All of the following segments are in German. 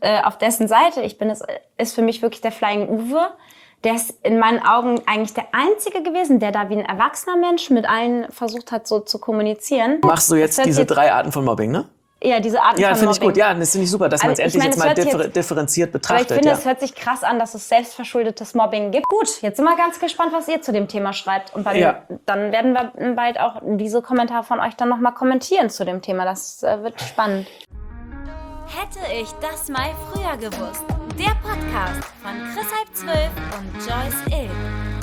auf dessen Seite ich bin, ist für mich wirklich der Flying Uwe. Der ist in meinen Augen eigentlich der Einzige gewesen, der da wie ein erwachsener Mensch mit allen versucht hat, so zu kommunizieren. Machst du jetzt diese 3 Arten von Mobbing, ne? Ja, diese Arten von Mobbing. Ja, finde ich gut. Ja, das finde ich super, dass man es endlich jetzt mal differenziert betrachtet. Aber ich finde, es hört sich krass an, dass es selbstverschuldetes Mobbing gibt. Gut, jetzt sind wir ganz gespannt, was ihr zu dem Thema schreibt. Und dann werden wir bald auch diese Kommentare von euch dann nochmal kommentieren zu dem Thema. Das wird spannend. Hätte ich das mal früher gewusst. Der Podcast von Chris Halb 12 und Joyce Ill.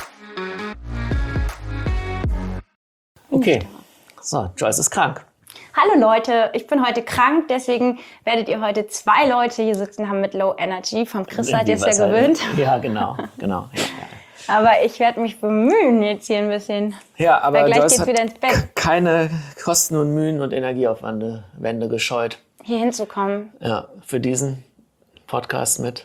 Okay, so, Joyce ist krank. Hallo Leute, ich bin heute krank, deswegen werdet ihr heute 2 Leute hier sitzen haben mit Low Energy. Vom Chris seid ihr es ja gewöhnt. Ja, genau. Ja. Aber ich werde mich bemühen jetzt hier ein bisschen. Ja, aber weil gleich Joyce geht's hat wieder ins Bett. keine Kosten und Mühen und Energieaufwände gescheut. Hier hinzukommen. Ja, für diesen Podcast mit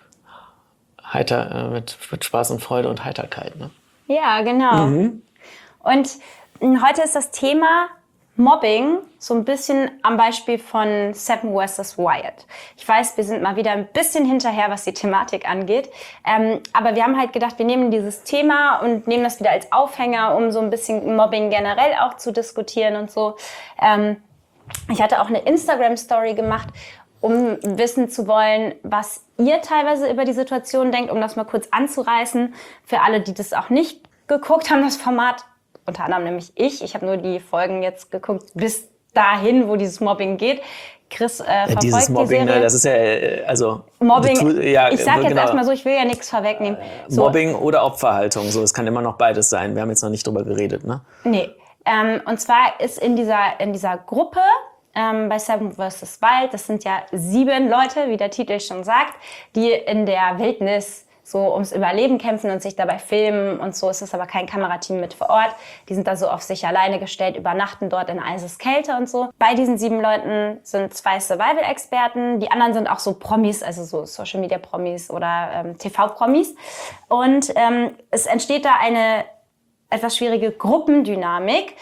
Spaß und Freude und Heiterkeit. Ne? Ja, genau. Und heute ist das Thema Mobbing so ein bisschen am Beispiel von Seven vs. Wild. Ich weiß, wir sind mal wieder ein bisschen hinterher, was die Thematik angeht. Aber wir haben halt gedacht, wir nehmen dieses Thema und nehmen das wieder als Aufhänger, um so ein bisschen Mobbing generell auch zu diskutieren und so. Ich hatte auch eine Instagram-Story gemacht, um wissen zu wollen, was ihr teilweise über die Situation denkt, um das mal kurz anzureißen. Für alle, die das auch nicht geguckt haben, das Format, unter anderem nämlich ich. Ich habe nur die Folgen jetzt geguckt, bis dahin, wo dieses Mobbing geht. Chris verfolgt dieses Mobbing, die Serie. Das ist ja, also... Mobbing, ich sage jetzt genau. erstmal so, ich will ja nichts vorwegnehmen. So. Mobbing oder Opferhaltung, so, es kann immer noch beides sein. Wir haben jetzt noch nicht drüber geredet, ne? Nee. Und zwar ist in dieser Gruppe bei Seven vs. Wild, das sind ja 7 Leute, wie der Titel schon sagt, die in der Wildnis so ums Überleben kämpfen und sich dabei filmen und so. Es ist aber kein Kamerateam mit vor Ort. Die sind da so auf sich alleine gestellt, übernachten dort in Eiseskälte und so. Bei diesen 7 Leuten sind 2 Survival-Experten. Die anderen sind auch so Promis, also so Social-Media-Promis oder TV-Promis. Und es entsteht da eine etwas schwierige Gruppendynamik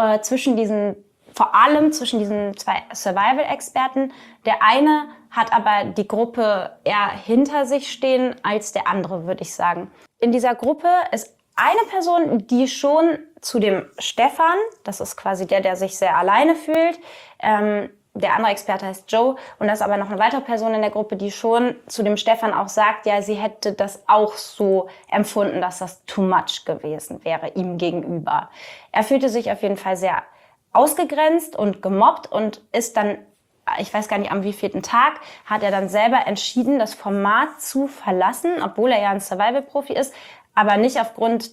vor allem zwischen diesen 2 Survival-Experten. Der eine hat aber die Gruppe eher hinter sich stehen als der andere, würde ich sagen. In dieser Gruppe ist eine Person, die schon zu dem Stefan, das ist quasi der sich sehr alleine fühlt, der andere Experte heißt Joe, und da ist aber noch eine weitere Person in der Gruppe, die schon zu dem Stefan auch sagt, ja, sie hätte das auch so empfunden, dass das too much gewesen wäre ihm gegenüber. Er fühlte sich auf jeden Fall sehr ausgegrenzt und gemobbt und ist dann, ich weiß gar nicht am wievielten Tag, hat er dann selber entschieden, das Format zu verlassen, obwohl er ja ein Survival-Profi ist, aber nicht aufgrund,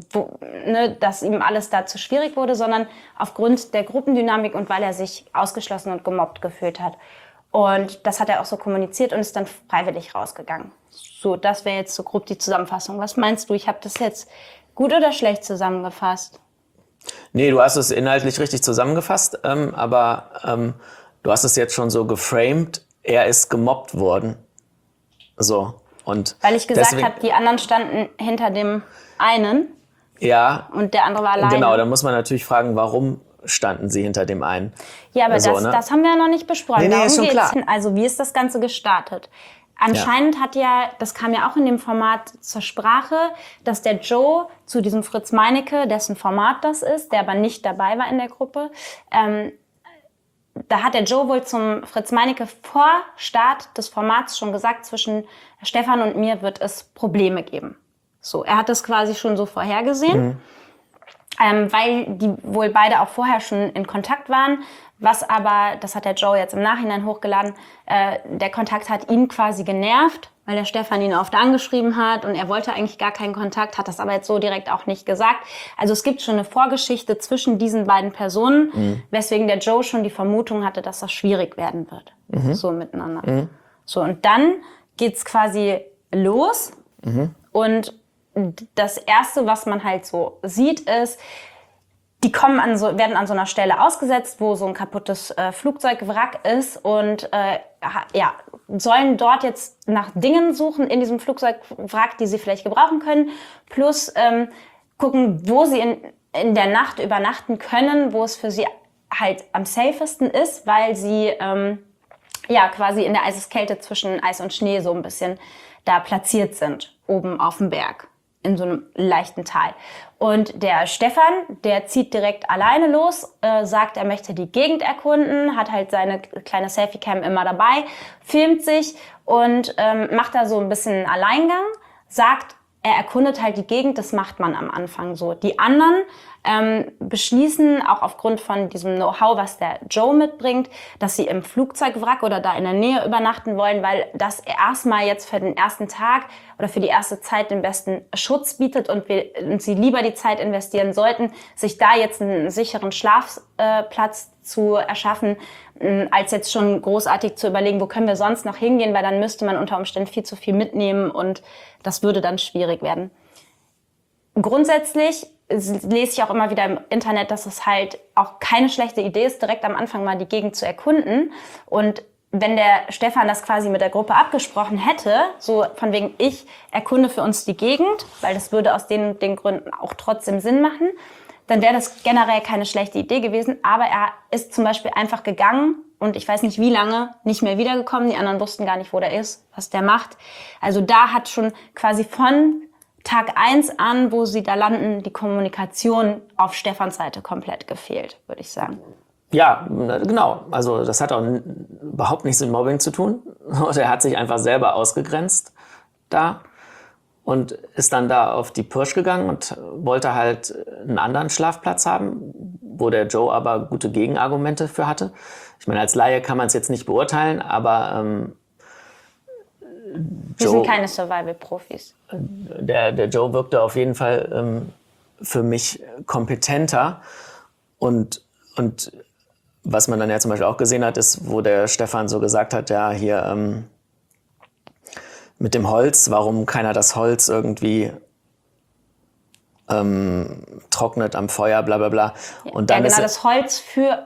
dass ihm alles da zu schwierig wurde, sondern aufgrund der Gruppendynamik und weil er sich ausgeschlossen und gemobbt gefühlt hat. Und das hat er auch so kommuniziert und ist dann freiwillig rausgegangen. So, das wäre jetzt so grob die Zusammenfassung. Was meinst du? Ich habe das jetzt gut oder schlecht zusammengefasst? Nee, du hast es inhaltlich richtig zusammengefasst, aber du hast es jetzt schon so geframed, er ist gemobbt worden. So. Und weil ich gesagt habe, die anderen standen hinter dem einen, ja, und der andere war alleine. Genau, da muss man natürlich fragen, warum standen sie hinter dem einen? Ja, aber das haben wir ja noch nicht besprochen. Nee, ist schon klar. Also wie ist das Ganze gestartet? Anscheinend das kam ja auch in dem Format zur Sprache, dass der Joe zu diesem Fritz Meinecke, dessen Format das ist, der aber nicht dabei war in der Gruppe, da hat der Joe wohl zum Fritz Meinecke vor Start des Formats schon gesagt, zwischen Stefan und mir wird es Probleme geben. So, er hat das quasi schon so vorhergesehen, weil die wohl beide auch vorher schon in Kontakt waren. Was aber, das hat der Joe jetzt im Nachhinein hochgeladen, der Kontakt hat ihn quasi genervt, weil der Stefan ihn oft angeschrieben hat und er wollte eigentlich gar keinen Kontakt, hat das aber jetzt so direkt auch nicht gesagt. Also es gibt schon eine Vorgeschichte zwischen diesen beiden Personen, weswegen der Joe schon die Vermutung hatte, dass das schwierig werden wird, so miteinander. So, und dann geht's quasi los und das Erste, was man halt so sieht, ist, die werden an so einer Stelle ausgesetzt, wo so ein kaputtes Flugzeugwrack ist und sollen dort jetzt nach Dingen suchen in diesem Flugzeugwrack, die sie vielleicht gebrauchen können, plus gucken, wo sie in der Nacht übernachten können, wo es für sie halt am safesten ist, weil sie ja quasi in der Eiseskälte zwischen Eis und Schnee so ein bisschen da platziert sind, oben auf dem Berg, in so einem leichten Tal. Und der Stefan, der zieht direkt alleine los, sagt, er möchte die Gegend erkunden, hat halt seine kleine Selfie-Cam immer dabei, filmt sich und macht da so ein bisschen einen Alleingang, sagt, er erkundet halt die Gegend, das macht man am Anfang so. Die anderen beschließen, auch aufgrund von diesem Know-how, was der Joe mitbringt, dass sie im Flugzeugwrack oder da in der Nähe übernachten wollen, weil das erstmal jetzt für den ersten Tag oder für die erste Zeit den besten Schutz bietet und sie lieber die Zeit investieren sollten, sich da jetzt einen sicheren Schlafplatz zu erschaffen, als jetzt schon großartig zu überlegen, wo können wir sonst noch hingehen, weil dann müsste man unter Umständen viel zu viel mitnehmen und das würde dann schwierig werden. Grundsätzlich lese ich auch immer wieder im Internet, dass es halt auch keine schlechte Idee ist, direkt am Anfang mal die Gegend zu erkunden. Und wenn der Stefan das quasi mit der Gruppe abgesprochen hätte, so von wegen, ich erkunde für uns die Gegend, weil das würde aus den Gründen auch trotzdem Sinn machen, dann wäre das generell keine schlechte Idee gewesen. Aber er ist zum Beispiel einfach gegangen und ich weiß nicht wie lange nicht mehr wiedergekommen. Die anderen wussten gar nicht, wo der ist, was der macht. Also da hat schon quasi von Tag 1 an, wo sie da landen, die Kommunikation auf Stefans Seite komplett gefehlt, würde ich sagen. Ja, genau. Also das hat auch überhaupt nichts mit Mobbing zu tun. Er hat sich einfach selber ausgegrenzt da und ist dann da auf die Pirsch gegangen und wollte halt einen anderen Schlafplatz haben, wo der Joe aber gute Gegenargumente für hatte. Ich meine, als Laie kann man es jetzt nicht beurteilen, aber Wir sind keine Survival-Profis. Der Joe wirkte auf jeden Fall für mich kompetenter. Und was man dann ja zum Beispiel auch gesehen hat, ist, wo der Stefan so gesagt hat, ja, hier mit dem Holz, warum keiner das Holz irgendwie trocknet am Feuer, bla bla bla. Und dann ja, genau, das Holz für...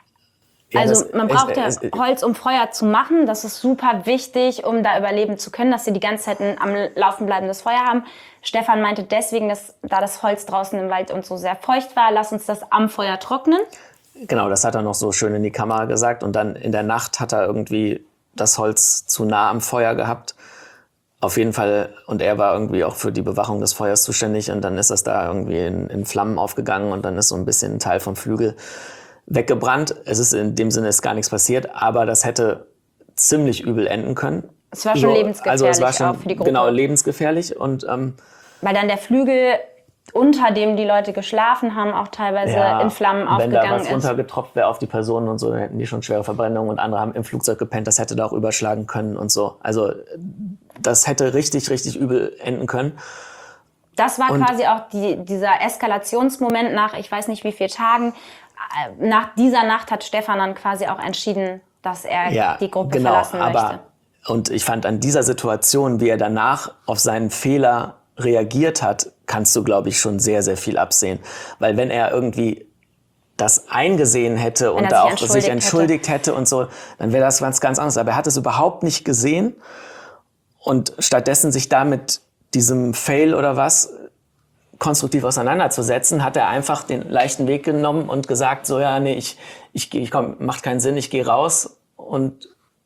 Also man braucht ja Holz, um Feuer zu machen. Das ist super wichtig, um da überleben zu können, dass sie die ganze Zeit ein am Laufen bleibendes Feuer haben. Stefan meinte deswegen, dass da das Holz draußen im Wald und so sehr feucht war, lass uns das am Feuer trocknen. Genau, das hat er noch so schön in die Kamera gesagt. Und dann in der Nacht hat er irgendwie das Holz zu nah am Feuer gehabt. Auf jeden Fall. Und er war irgendwie auch für die Bewachung des Feuers zuständig. Und dann ist das da irgendwie in Flammen aufgegangen und dann ist so ein bisschen ein Teil vom Flügel weggebrannt. Es ist in dem Sinne ist gar nichts passiert, aber das hätte ziemlich übel enden können. Es war schon lebensgefährlich, also es war schon, auch für die Gruppe. Genau, lebensgefährlich. Und, weil dann der Flügel, unter dem die Leute geschlafen haben, auch teilweise in Flammen aufgegangen ist. Wenn da was runtergetropft wäre auf die Personen und so, dann hätten die schon schwere Verbrennungen und andere haben im Flugzeug gepennt, das hätte da auch überschlagen können und so. Also das hätte richtig, richtig übel enden können. Das war quasi auch dieser Eskalationsmoment nach, ich weiß nicht wie vielen Tagen. Nach dieser Nacht hat Stefan dann quasi auch entschieden, dass er die Gruppe verlassen möchte. Und ich fand an dieser Situation, wie er danach auf seinen Fehler reagiert hat, kannst du, glaube ich, schon sehr, sehr viel absehen. Weil wenn er irgendwie das eingesehen hätte und da auch sich entschuldigt hätte und so, dann wäre das was ganz anderes. Aber er hat es überhaupt nicht gesehen und stattdessen sich da mit diesem Fail oder was konstruktiv auseinanderzusetzen, hat er einfach den leichten Weg genommen und gesagt, so ja, nee, komm, macht keinen Sinn, ich gehe raus und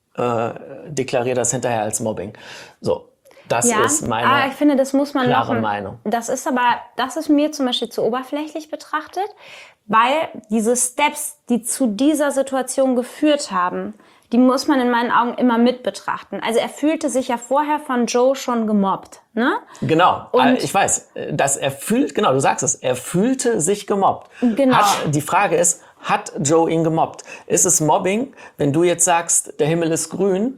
deklariere das hinterher als Mobbing. So, das ist meine ich finde, das muss man klare Meinung. Das ist mir zum Beispiel zu oberflächlich betrachtet, weil diese Steps, die zu dieser Situation geführt haben, die muss man in meinen Augen immer mit betrachten. Also er fühlte sich ja vorher von Joe schon gemobbt, ne? Genau, ich weiß, dass genau, du sagst es, er fühlte sich gemobbt. Genau. Die Frage ist, hat Joe ihn gemobbt? Ist es Mobbing, wenn du jetzt sagst, der Himmel ist grün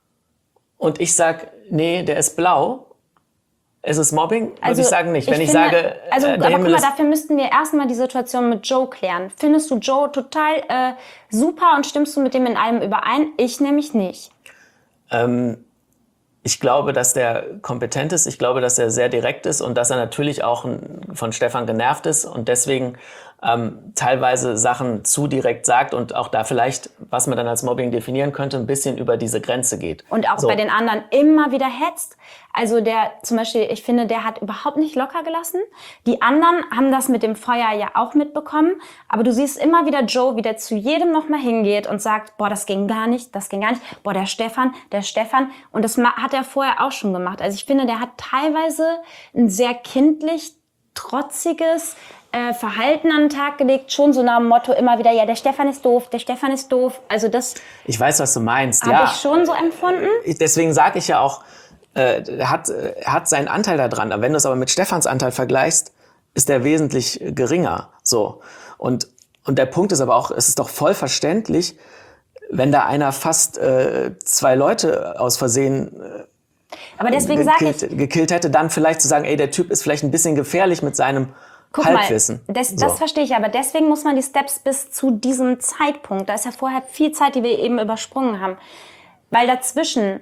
und ich sag, nee, der ist blau? Ist es Mobbing? Würde ich sagen nicht. Wenn ich sage, aber guck mal, dafür müssten wir erstmal die Situation mit Joe klären. Findest du Joe total super und stimmst du mit dem in allem überein? Ich nämlich nicht. Ich glaube, dass der kompetent ist. Ich glaube, dass er sehr direkt ist und dass er natürlich auch von Stefan genervt ist und deswegen teilweise Sachen zu direkt sagt und auch da vielleicht, was man dann als Mobbing definieren könnte, ein bisschen über diese Grenze geht. Und auch bei den anderen immer wieder hetzt. Also der zum Beispiel, ich finde, der hat überhaupt nicht locker gelassen. Die anderen haben das mit dem Feuer ja auch mitbekommen. Aber du siehst immer wieder Joe, wie der zu jedem nochmal hingeht und sagt, boah, das ging gar nicht, das ging gar nicht. Boah, der Stefan. Und das hat er vorher auch schon gemacht. Also ich finde, der hat teilweise ein sehr kindlich, trotziges Verhalten an den Tag gelegt, schon so nach dem Motto immer wieder, ja, der Stefan ist doof. Also das Ich weiß, was du meinst. habe ich schon so empfunden. Deswegen sage ich ja auch, er hat seinen Anteil daran. Wenn du es aber mit Stefans Anteil vergleichst, ist der wesentlich geringer. So. Und der Punkt ist aber auch, es ist doch voll verständlich, wenn da einer fast 2 Leute aus Versehen Aber deswegen sage ich, gekillt hätte, dann vielleicht zu sagen, ey, der Typ ist vielleicht ein bisschen gefährlich mit seinem Halbwissen. Das verstehe ich, aber deswegen muss man die Steps bis zu diesem Zeitpunkt, da ist ja vorher viel Zeit, die wir eben übersprungen haben, weil dazwischen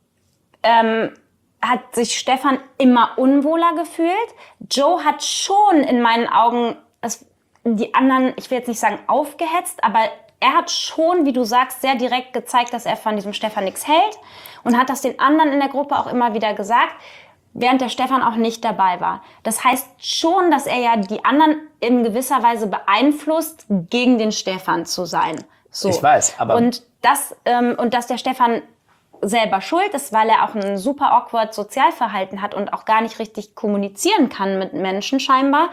hat sich Stefan immer unwohler gefühlt. Joe hat schon in meinen Augen die anderen, ich will jetzt nicht sagen aufgehetzt, aber er hat schon, wie du sagst, sehr direkt gezeigt, dass er von diesem Stefan nichts hält und hat das den anderen in der Gruppe auch immer wieder gesagt, während der Stefan auch nicht dabei war. Das heißt schon, dass er ja die anderen in gewisser Weise beeinflusst, gegen den Stefan zu sein. So. Ich weiß, aber... Und dass der Stefan selber schuld ist, weil er auch ein super awkward Sozialverhalten hat und auch gar nicht richtig kommunizieren kann mit Menschen scheinbar.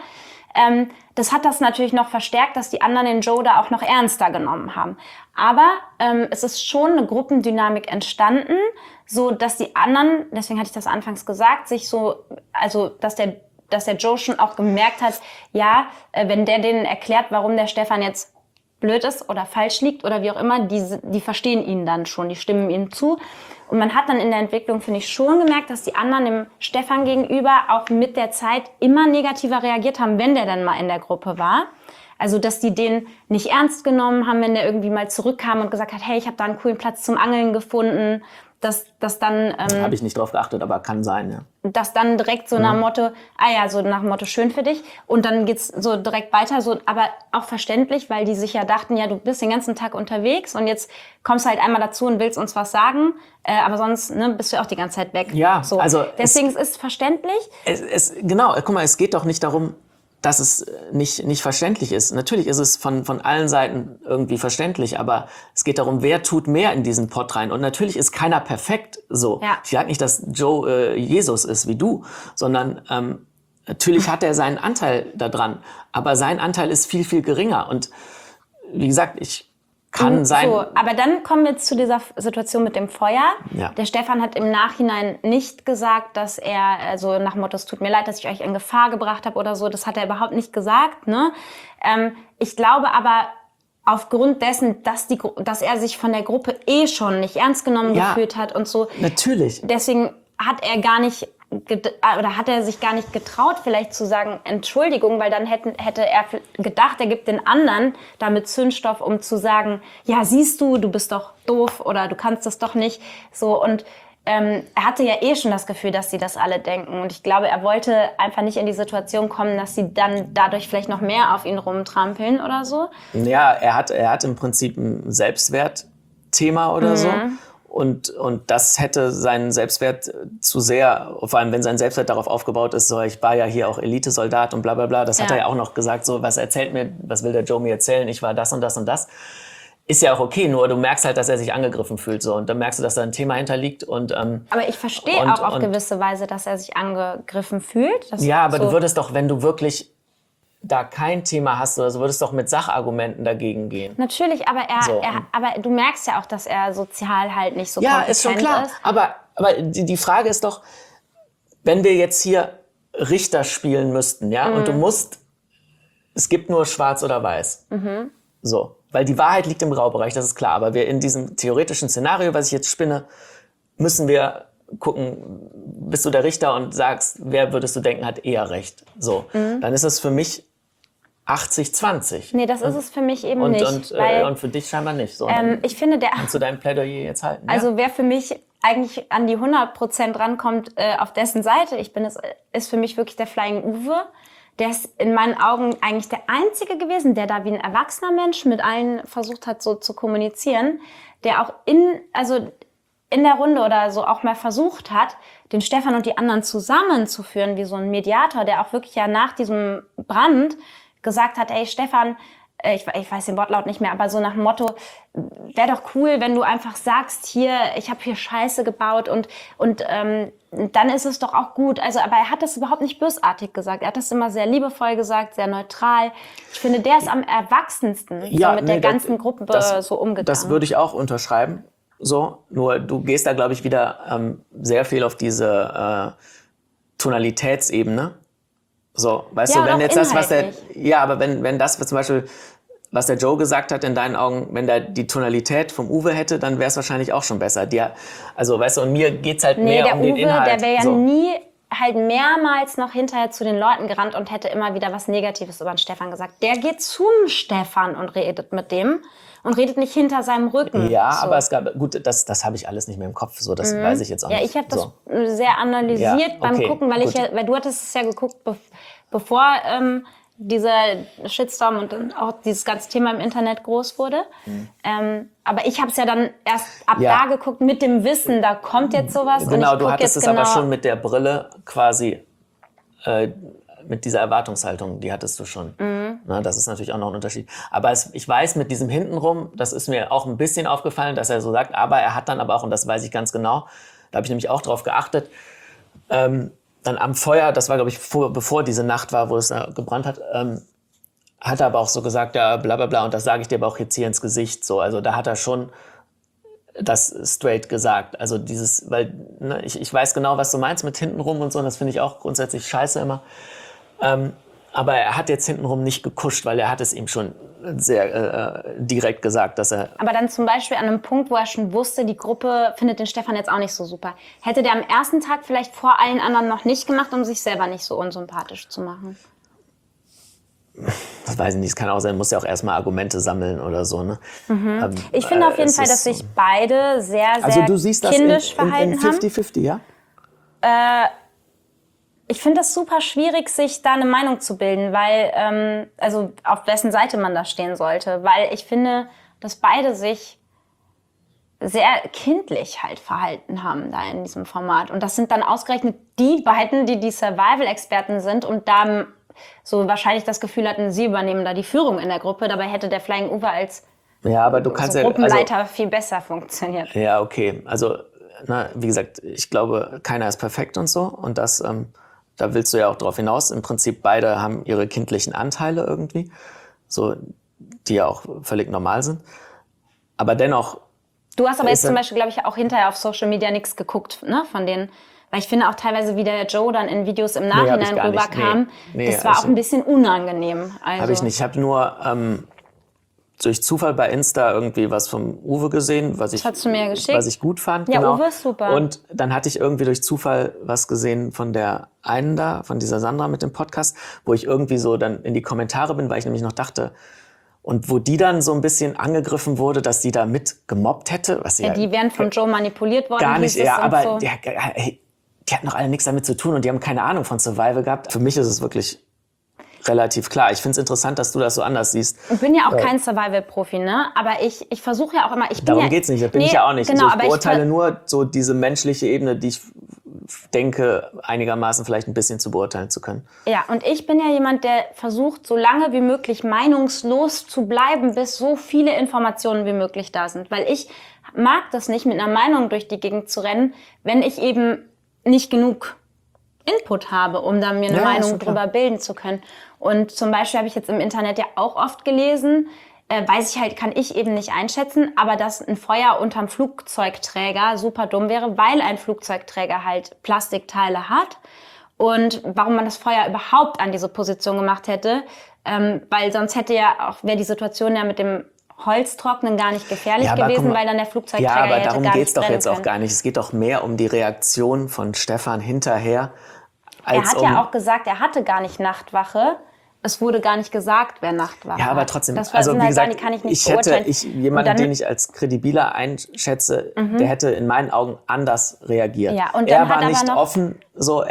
Das hat das natürlich noch verstärkt, dass die anderen den Joe da auch noch ernster genommen haben. Aber es ist schon eine Gruppendynamik entstanden, so dass die anderen, deswegen hatte ich das anfangs gesagt, dass der Joe schon auch gemerkt hat, ja, wenn der denen erklärt, warum der Stefan jetzt blöd ist oder falsch liegt oder wie auch immer, die verstehen ihn dann schon, die stimmen ihm zu. Und man hat dann in der Entwicklung, finde ich, schon gemerkt, dass die anderen dem Stefan gegenüber auch mit der Zeit immer negativer reagiert haben, wenn der dann mal in der Gruppe war. Also, dass die den nicht ernst genommen haben, wenn der irgendwie mal zurückkam und gesagt hat, hey, ich habe da einen coolen Platz zum Angeln gefunden. Dass dann habe ich nicht drauf geachtet, aber kann sein, ja. Dass dann direkt so nach dem Motto, so nach dem Motto, schön für dich. Und dann geht's so direkt weiter, so, aber auch verständlich, weil die sich ja dachten, ja, du bist den ganzen Tag unterwegs und jetzt kommst du halt einmal dazu und willst uns was sagen, aber sonst bist du auch die ganze Zeit weg. Ja, so. also deswegen ist es verständlich. Genau, guck mal, es geht doch nicht darum, dass es nicht verständlich ist. Natürlich ist es von allen Seiten irgendwie verständlich, aber es geht darum, wer tut mehr in diesen Pott rein. Und natürlich ist keiner perfekt so. Ja. Ich sage nicht, dass Joe Jesus ist wie du, sondern natürlich hat er seinen Anteil daran, aber sein Anteil ist viel, viel geringer. Und wie gesagt, kann sein. So, aber dann kommen wir zu dieser Situation mit dem Feuer. Ja. Der Stefan hat im Nachhinein nicht gesagt, dass er, also nach dem Motto, es tut mir leid, dass ich euch in Gefahr gebracht habe oder so. Das hat er überhaupt nicht gesagt. Ne? Ich glaube aber, aufgrund dessen, dass er sich von der Gruppe schon nicht ernst genommen gefühlt hat und so. Natürlich. Deswegen hat er sich gar nicht getraut, vielleicht zu sagen Entschuldigung, weil dann hätte er gedacht, er gibt den anderen damit Zündstoff, um zu sagen, ja, siehst du bist doch doof oder du kannst das doch nicht. So, und er hatte ja schon das Gefühl, dass sie das alle denken. Und ich glaube, er wollte einfach nicht in die Situation kommen, dass sie dann dadurch vielleicht noch mehr auf ihn rumtrampeln oder so. Ja, er hat im Prinzip ein Selbstwertthema oder so. Und das hätte seinen Selbstwert zu sehr, vor allem wenn sein Selbstwert darauf aufgebaut ist, so, ich war ja hier auch Elitesoldat und bla bla bla, das hat er ja auch noch gesagt, so, was will der Joe mir erzählen, ich war das und das und das. Ist ja auch okay, nur du merkst halt, dass er sich angegriffen fühlt, so, und dann merkst du, dass da ein Thema hinterliegt. Aber ich verstehe auch auf gewisse Weise, dass er sich angegriffen fühlt. Ja, aber du würdest doch, wenn du wirklich da kein Thema hast oder so, würdest doch mit Sachargumenten dagegen gehen. Natürlich, aber aber du merkst ja auch, dass er sozial halt nicht so kompetent ist. Ja, ist schon klar. Aber die Frage ist doch, wenn wir jetzt hier Richter spielen müssten, ja, und es gibt nur schwarz oder weiß. So, weil die Wahrheit liegt im Graubereich, das ist klar. Aber wir in diesem theoretischen Szenario, was ich jetzt spinne, müssen wir gucken, bist du der Richter und sagst, wer würdest du denken, hat eher recht. So, dann ist es für mich 80-20. Nee, das ist es für mich eben nicht. Und für dich scheinbar nicht. So, ich finde, kannst du dein Plädoyer jetzt halten? Also wer für mich eigentlich an die 100% rankommt, auf dessen Seite ich bin, ist für mich wirklich der Flying Uwe. der ist in meinen Augen eigentlich der Einzige gewesen, der da wie ein erwachsener Mensch mit allen versucht hat, so zu kommunizieren, der auch in der Runde oder so auch mal versucht hat, den Stefan und die anderen zusammenzuführen, wie so ein Mediator, der auch wirklich ja nach diesem Brand gesagt hat, ey Stefan, ich weiß den Wortlaut nicht mehr, aber so nach dem Motto, wäre doch cool, wenn du einfach sagst, hier, ich habe hier Scheiße gebaut und dann ist es doch auch gut. Also, aber er hat das überhaupt nicht bösartig gesagt. Er hat das immer sehr liebevoll gesagt, sehr neutral. Ich finde, der ist am erwachsensten so mit der ganzen Gruppe so umgegangen. Das würde ich auch unterschreiben. So, nur du gehst da, glaube ich, wieder sehr viel auf diese Tonalitätsebene. So, weißt du, wenn jetzt das, aber wenn das zum Beispiel, was der Joe gesagt hat in deinen Augen, wenn da die Tonalität vom Uwe hätte, dann wäre es wahrscheinlich auch schon besser. Also, weißt du, und mir geht's halt mehr um den Inhalt. Der wäre ja nie halt mehrmals noch hinterher zu den Leuten gerannt und hätte immer wieder was Negatives über den Stefan gesagt. Der geht zum Stefan und redet mit dem und redet nicht hinter seinem Rücken. Ja, so. Aber es gab, gut, das habe ich alles nicht mehr im Kopf, so, das weiß ich jetzt auch nicht. Ja, ich habe das sehr analysiert beim Gucken, weil du hattest es ja geguckt, bevor dieser Shitstorm und dann auch dieses ganze Thema im Internet groß wurde. Aber ich habe es ja dann erst ab da geguckt mit dem Wissen, da kommt jetzt sowas. Genau, und du hattest es aber schon mit der Brille quasi, mit dieser Erwartungshaltung, die hattest du schon. Na, das ist natürlich auch noch ein Unterschied. Aber ich weiß, mit diesem Hintenrum, das ist mir auch ein bisschen aufgefallen, dass er so sagt, aber er hat dann aber auch, und das weiß ich ganz genau, da habe ich nämlich auch drauf geachtet, dann am Feuer, das war, glaube ich, bevor diese Nacht war, wo es gebrannt hat, hat er aber auch so gesagt, ja, bla bla bla, und das sage ich dir aber auch jetzt hier ins Gesicht. So. Also da hat er schon das straight gesagt. Also dieses, weil ich weiß genau, was du meinst mit hintenrum und so, und das finde ich auch grundsätzlich scheiße immer. Aber er hat jetzt hintenrum nicht gekuscht, weil er hat es ihm schon sehr direkt gesagt, dass er... Aber dann zum Beispiel an einem Punkt, wo er schon wusste, die Gruppe findet den Stefan jetzt auch nicht so super. Hätte der am ersten Tag vielleicht vor allen anderen noch nicht gemacht, um sich selber nicht so unsympathisch zu machen? Das weiß ich nicht, es kann auch sein, muss ja auch erstmal Argumente sammeln oder so. Ne? Ich finde auf jeden Fall, dass sich beide sehr, sehr also du siehst kindisch das verhalten haben. 50-50, ja? Ich finde das super schwierig, sich da eine Meinung zu bilden, weil, also auf wessen Seite man da stehen sollte. Weil ich finde, dass beide sich sehr kindlich halt verhalten haben da in diesem Format. Und das sind dann ausgerechnet die beiden, die Survival-Experten sind und da so wahrscheinlich das Gefühl hatten, sie übernehmen da die Führung in der Gruppe. Dabei hätte der Flying Uwe als Gruppenleiter viel besser funktioniert. Ja, okay. Also, wie gesagt, ich glaube, keiner ist perfekt und so. Und das, da willst du ja auch drauf hinaus. Im Prinzip beide haben ihre kindlichen Anteile irgendwie, so, die ja auch völlig normal sind. Aber dennoch... Du hast aber jetzt zum Beispiel, glaube ich, auch hinterher auf Social Media nichts geguckt, ne, von denen... Weil ich finde auch teilweise, wie der Joe dann in Videos im Nachhinein rüberkam, das war auch ein bisschen unangenehm. Also habe ich nicht. Ich habe nur durch Zufall bei Insta irgendwie was vom Uwe gesehen, was ich gut fand. Ja, genau. Uwe ist super. Und dann hatte ich irgendwie durch Zufall was gesehen von der einen da, von dieser Sandra mit dem Podcast, wo ich irgendwie so dann in die Kommentare bin, weil ich nämlich noch dachte, und wo die dann so ein bisschen angegriffen wurde, dass die da mit gemobbt hätte. Was sie die wären vom Joe manipuliert worden. Gar nicht, ja, aber so. Die hatten doch alle nichts damit zu tun und die haben keine Ahnung von Survival gehabt. Für mich ist es wirklich relativ klar. Ich finde es interessant, dass du das so anders siehst. Ich bin ja auch kein Survival-Profi, ne? Aber ich versuche ja auch immer... Darum geht's nicht, das bin ich ja auch nicht. Genau, also ich beurteile nur so diese menschliche Ebene, die ich denke, einigermaßen vielleicht ein bisschen zu beurteilen zu können. Ja, und ich bin ja jemand, der versucht, so lange wie möglich meinungslos zu bleiben, bis so viele Informationen wie möglich da sind. Weil ich mag das nicht, mit einer Meinung durch die Gegend zu rennen, wenn ich eben nicht genug Input habe, um da mir eine Meinung drüber bilden zu können. Und zum Beispiel habe ich jetzt im Internet ja auch oft gelesen, kann ich eben nicht einschätzen, aber dass ein Feuer unterm Flugzeugträger super dumm wäre, weil ein Flugzeugträger halt Plastikteile hat. Und warum man das Feuer überhaupt an diese Position gemacht hätte, weil sonst wäre die Situation ja mit dem Holztrocknen gar nicht gefährlich gewesen, weil dann der Flugzeugträger hätte gar nicht. Ja, aber darum geht es doch jetzt auch gar nicht. Es geht doch mehr um die Reaktion von Stefan hinterher. Er hat ja auch gesagt, er hatte gar nicht Nachtwache. Es wurde gar nicht gesagt, wer Nachtwache hat. Ja, aber trotzdem, das also wie gesagt, kann ich nicht beurteilen. Jemanden, den ich als kredibiler einschätze, der hätte in meinen Augen anders reagiert. Ja, und er war nicht offen, so,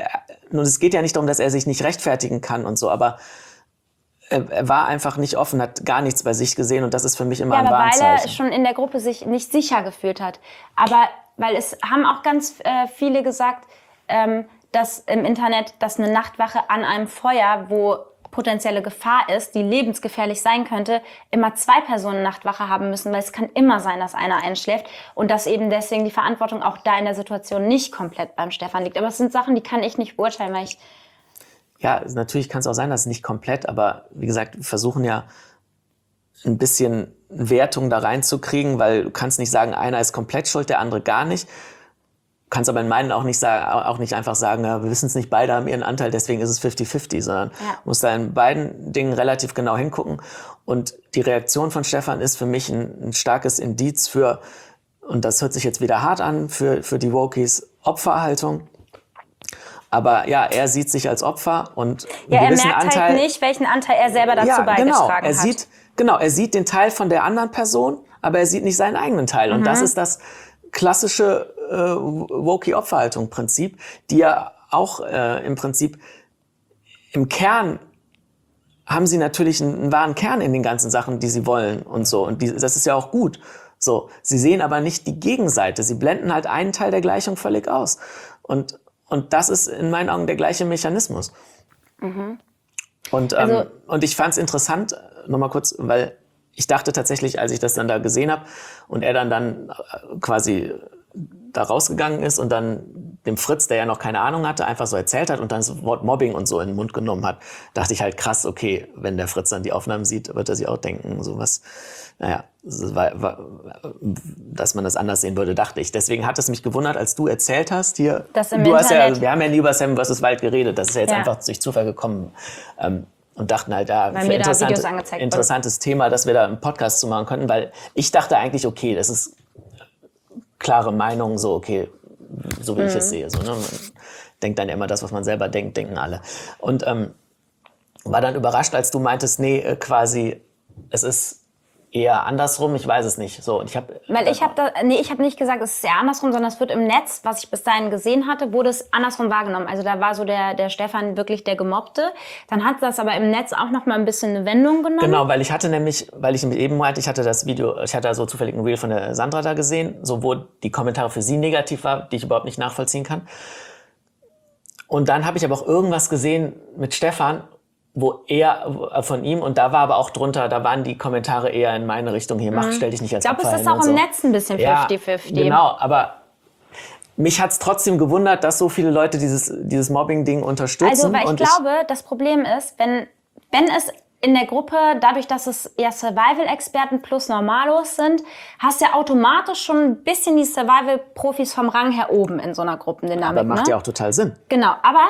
nun, es geht ja nicht darum, dass er sich nicht rechtfertigen kann und so, aber er war einfach nicht offen, hat gar nichts bei sich gesehen und das ist für mich immer ein Warnzeichen. Weil er schon in der Gruppe sich nicht sicher gefühlt hat. Aber weil es haben auch ganz viele gesagt, dass im Internet, dass eine Nachtwache an einem Feuer, wo potenzielle Gefahr ist, die lebensgefährlich sein könnte, immer 2 Personen Nachtwache haben müssen, weil es kann immer sein, dass einer einschläft und dass eben deswegen die Verantwortung auch da in der Situation nicht komplett beim Stefan liegt. Aber es sind Sachen, die kann ich nicht beurteilen, weil ich... Ja, natürlich kann es auch sein, dass es nicht komplett, aber wie gesagt, wir versuchen ja ein bisschen Wertung da reinzukriegen, weil du kannst nicht sagen, einer ist komplett schuld, der andere gar nicht. Kannst aber in meinen auch nicht einfach sagen, ja, wir wissen es nicht, beide haben ihren Anteil, deswegen ist es 50-50, sondern musst da in beiden Dingen relativ genau hingucken. Und die Reaktion von Stefan ist für mich ein starkes Indiz für, und das hört sich jetzt wieder hart an, für die Wokies, Opferhaltung. Aber ja, er sieht sich als Opfer und er merkt halt nicht, welchen Anteil er selber dazu beigetragen hat. Er sieht den Teil von der anderen Person, aber er sieht nicht seinen eigenen Teil. Und das ist das klassische Wokie-Opferhaltung-Prinzip, die ja auch im Prinzip im Kern haben sie natürlich einen wahren Kern in den ganzen Sachen, die sie wollen und so. Und das ist ja auch gut. So, sie sehen aber nicht die Gegenseite. Sie blenden halt einen Teil der Gleichung völlig aus. Und das ist in meinen Augen der gleiche Mechanismus. Und ich fand es interessant, nochmal kurz, weil ich dachte tatsächlich, als ich das dann da gesehen habe und er dann quasi da rausgegangen ist und dann dem Fritz, der ja noch keine Ahnung hatte, einfach so erzählt hat und dann das Wort Mobbing und so in den Mund genommen hat, dachte ich halt krass, okay, wenn der Fritz dann die Aufnahmen sieht, wird er sich auch denken, sowas, naja, dass man das anders sehen würde, dachte ich. Deswegen hat es mich gewundert, als du erzählt hast, hier, wir haben ja nie über Seven vs. Wild geredet, das ist ja jetzt einfach durch Zufall gekommen, und dachten halt, interessantes Thema, dass wir da einen Podcast zu machen könnten, weil ich dachte eigentlich, okay, das ist klare Meinung, so, okay, so wie ich es sehe. So, ne? Man denkt dann immer das, was man selber denkt, denken alle. Und war dann überrascht, als du meintest, nee, quasi, es ist eher andersrum, ich weiß es nicht. So, und ich habe nicht gesagt, es ist eher andersrum, sondern es wird im Netz, was ich bis dahin gesehen hatte, wurde es andersrum wahrgenommen. Also da war so der Stefan wirklich der Gemobbte. Dann hat das aber im Netz auch noch mal ein bisschen eine Wendung genommen. Genau, weil ich hatte das Video, ich hatte so zufällig ein Reel von der Sandra da gesehen, so wo die Kommentare für sie negativ waren, die ich überhaupt nicht nachvollziehen kann. Und dann habe ich aber auch irgendwas gesehen mit Stefan, wo er von ihm, und da war aber auch drunter, da waren die Kommentare eher in meine Richtung, hier, stell dich nicht als Opfer hin. Ich glaube, es ist auch im Netz ein bisschen 50-50. Ja, genau, aber mich hat's trotzdem gewundert, dass so viele Leute dieses Mobbing-Ding unterstützen. Also, weil ich glaube, das Problem ist, wenn es in der Gruppe, dadurch, dass es ja Survival-Experten plus Normalos sind, hast du ja automatisch schon ein bisschen die Survival-Profis vom Rang her oben in so einer Gruppendynamik. Aber macht ja auch total Sinn. Genau, aber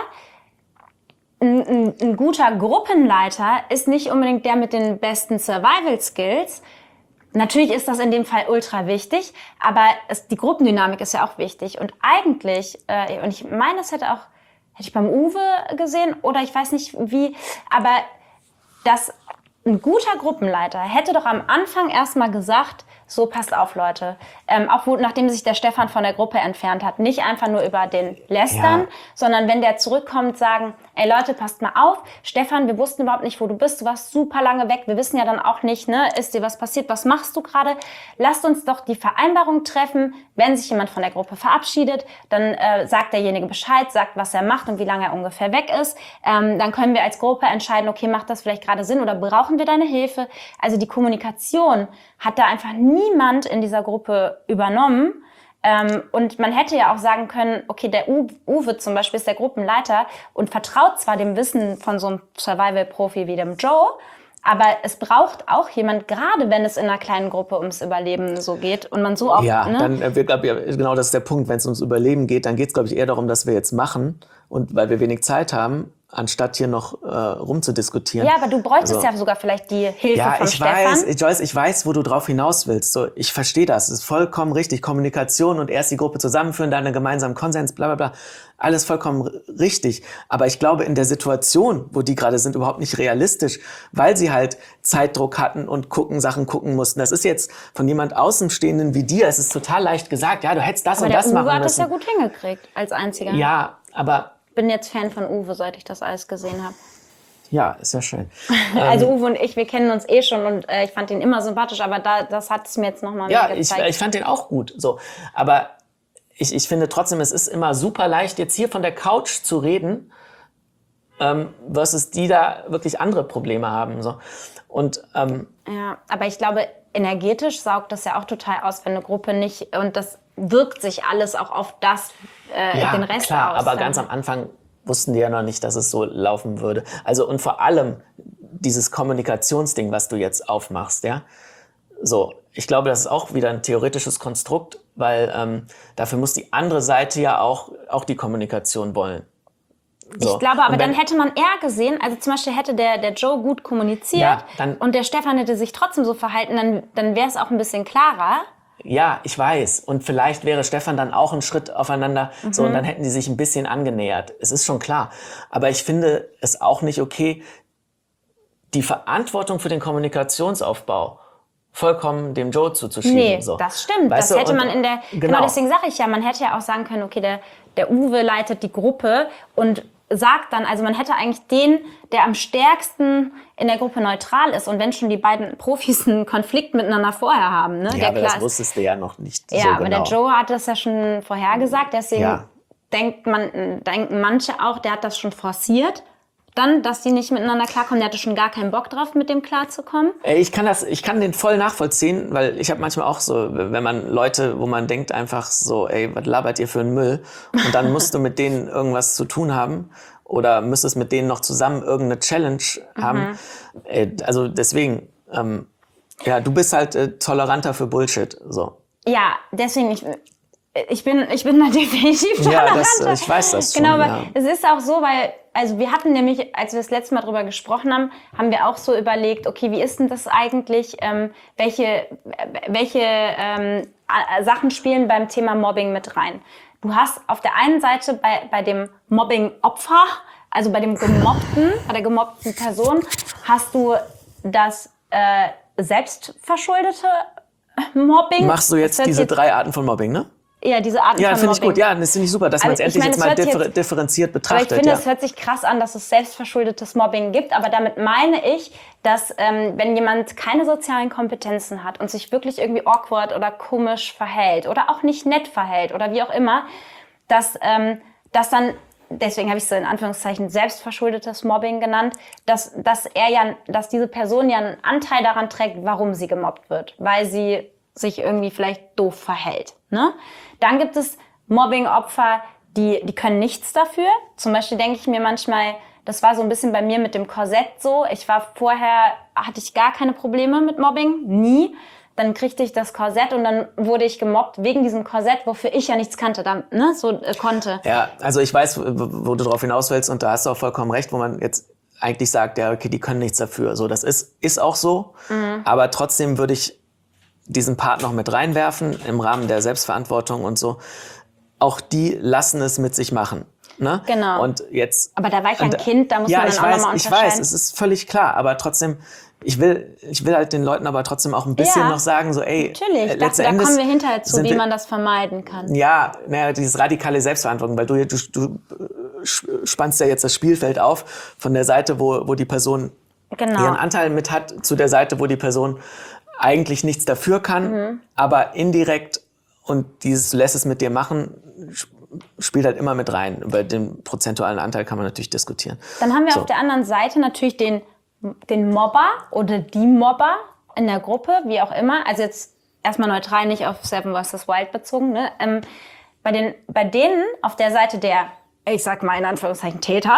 ein guter Gruppenleiter ist nicht unbedingt der mit den besten Survival-Skills. Natürlich ist das in dem Fall ultra wichtig, aber die Gruppendynamik ist ja auch wichtig. Und eigentlich, und ich meine, das hätte ich beim Uwe gesehen oder ich weiß nicht wie, aber dass ein guter Gruppenleiter hätte doch am Anfang erstmal gesagt, so, passt auf, Leute. Nachdem sich der Stefan von der Gruppe entfernt hat, nicht einfach nur über den lästern, sondern wenn der zurückkommt, sagen, ey Leute, passt mal auf. Stefan, wir wussten überhaupt nicht, wo du bist. Du warst super lange weg. Wir wissen ja dann auch nicht, ne, ist dir was passiert? Was machst du gerade? Lasst uns doch die Vereinbarung treffen. Wenn sich jemand von der Gruppe verabschiedet, dann sagt derjenige Bescheid, sagt, was er macht und wie lange er ungefähr weg ist. Dann können wir als Gruppe entscheiden, okay, macht das vielleicht gerade Sinn oder brauchen wir deine Hilfe? Also die Kommunikation hat da einfach niemand in dieser Gruppe übernommen. Und man hätte ja auch sagen können, okay, der Uwe zum Beispiel ist der Gruppenleiter und vertraut zwar dem Wissen von so einem Survival-Profi wie dem Joe, aber es braucht auch jemand, gerade wenn es in einer kleinen Gruppe ums Überleben so geht und man so auch... Ja, genau das ist der Punkt, wenn es ums Überleben geht, dann geht es, glaube ich, eher darum, dass wir jetzt machen und weil wir wenig Zeit haben, anstatt hier noch rumzudiskutieren. Ja, aber du bräuchtest ja sogar vielleicht die Hilfe von Stefan. Joyce, ich weiß, wo du drauf hinaus willst. So, ich verstehe das. Es ist vollkommen richtig. Kommunikation und erst die Gruppe zusammenführen, dann einen gemeinsamen Konsens, bla bla bla. Alles vollkommen richtig. Aber ich glaube, in der Situation, wo die gerade sind, überhaupt nicht realistisch, weil sie halt Zeitdruck hatten und Sachen gucken mussten. Das ist jetzt von jemand Außenstehenden wie dir, es ist total leicht gesagt, ja, du hättest das und das machen müssen. Aber der Uwe hat das ja gut hingekriegt, als einziger. Ja, aber bin jetzt Fan von Uwe, seit ich das alles gesehen habe. Ja, ist ja schön. Also Uwe und ich, wir kennen uns eh schon und ich fand ihn immer sympathisch, aber das hat es mir jetzt nochmal mehr gezeigt. Ich fand den auch gut. So. Aber ich finde trotzdem, es ist immer super leicht, jetzt hier von der Couch zu reden, versus die da wirklich andere Probleme haben. So. Und, ja, aber ich glaube, energetisch saugt das ja auch total aus, wenn eine Gruppe nicht, und das wirkt sich alles auch auf das, den Rest klar, aus. Aber ganz am Anfang wussten die ja noch nicht, dass es so laufen würde. Also und vor allem dieses Kommunikationsding, was du jetzt aufmachst, ja. So, ich glaube, das ist auch wieder ein theoretisches Konstrukt, weil dafür muss die andere Seite ja auch die Kommunikation wollen. So. Ich glaube, aber dann hätte man eher gesehen, also zum Beispiel hätte der Joe gut kommuniziert und der Stefan hätte sich trotzdem so verhalten, dann wäre es auch ein bisschen klarer. Ja, ich weiß. Und vielleicht wäre Stefan dann auch einen Schritt aufeinander, so, und dann hätten die sich ein bisschen angenähert. Es ist schon klar. Aber ich finde es auch nicht okay, die Verantwortung für den Kommunikationsaufbau vollkommen dem Joe zuzuschieben. Nee, so. das stimmt. Weißt das du? hätte man in der, genau deswegen sage ich ja, man hätte ja auch sagen können, okay, der Uwe leitet die Gruppe und sagt dann, also man hätte eigentlich den, der am stärksten in der Gruppe neutral ist, und wenn schon die beiden Profis einen Konflikt miteinander vorher haben, ne? Ja, aber das wusstest du ja noch nicht so genau. Ja, aber der genau. Joe hat das ja schon vorhergesagt, deswegen denken manche auch, der hat das schon forciert, dann, dass die nicht miteinander klarkommen. Der hatte schon gar keinen Bock drauf, mit dem klarzukommen. Ich kann den voll nachvollziehen, weil ich habe manchmal auch so, wenn man Leute, wo man denkt einfach so, ey, was labert ihr für einen Müll? Und dann musst du mit denen irgendwas zu tun haben oder müsstest mit denen noch zusammen irgendeine Challenge haben. Also deswegen, du bist halt toleranter für Bullshit, so. Ja, deswegen, ich bin da definitiv toleranter. Ja, ich weiß das schon. Genau, aber es ist auch so, weil, also wir hatten nämlich, als wir das letzte Mal drüber gesprochen haben, haben wir auch so überlegt, okay, wie ist denn das eigentlich, welche Sachen spielen beim Thema Mobbing mit rein? Du hast auf der einen Seite bei dem Mobbing-Opfer, also bei dem Gemobbten, bei der gemobbten Person, hast du das selbstverschuldete Mobbing. Machst du jetzt diese 3 Arten von Mobbing, ne? Ja, diese Arten von Mobbing. Ja, finde ich gut. Ja, das finde ich super, dass man es endlich jetzt mal differenziert betrachtet. Aber ich finde, es hört sich krass an, dass es selbstverschuldetes Mobbing gibt. Aber damit meine ich, dass wenn jemand keine sozialen Kompetenzen hat und sich wirklich irgendwie awkward oder komisch verhält oder auch nicht nett verhält oder wie auch immer, dass dann, deswegen habe ich es in Anführungszeichen selbstverschuldetes Mobbing genannt, dass diese Person ja einen Anteil daran trägt, warum sie gemobbt wird, weil sie sich irgendwie vielleicht doof verhält. Ne? Dann gibt es Mobbing-Opfer, die können nichts dafür. Zum Beispiel denke ich mir manchmal, das war so ein bisschen bei mir mit dem Korsett so. Hatte ich gar keine Probleme mit Mobbing, nie. Dann kriegte ich das Korsett und dann wurde ich gemobbt wegen diesem Korsett, wofür ich ja nichts kannte, konnte. Ja, also ich weiß, wo du drauf hinaus willst, und da hast du auch vollkommen recht, wo man jetzt eigentlich sagt, ja, okay, die können nichts dafür. So, das ist auch so, aber trotzdem würde ich diesen Part noch mit reinwerfen im Rahmen der Selbstverantwortung und so. Auch die lassen es mit sich machen. Ne? Genau. Und jetzt, aber da war ich ein Kind, da muss man dann auch nochmal unterscheiden. Ich weiß, es ist völlig klar, aber trotzdem, ich will halt den Leuten aber trotzdem auch ein bisschen noch sagen, so, ey, natürlich, da kommen wir hinterher zu, wie man das vermeiden kann. Ja, dieses radikale Selbstverantwortung, weil du spannst ja jetzt das Spielfeld auf von der Seite, wo die Person ihren Anteil mit hat, zu der Seite, wo die Person eigentlich nichts dafür kann, aber indirekt, und dieses, du lässt es mit dir machen, spielt halt immer mit rein. Über den prozentualen Anteil kann man natürlich diskutieren. Dann haben wir auf der anderen Seite natürlich den Mobber oder die Mobber in der Gruppe, wie auch immer. Also jetzt erstmal neutral, nicht auf Seven vs. Wild bezogen. Ne? Bei denen auf der Seite der, ich sag mal in Anführungszeichen Täter,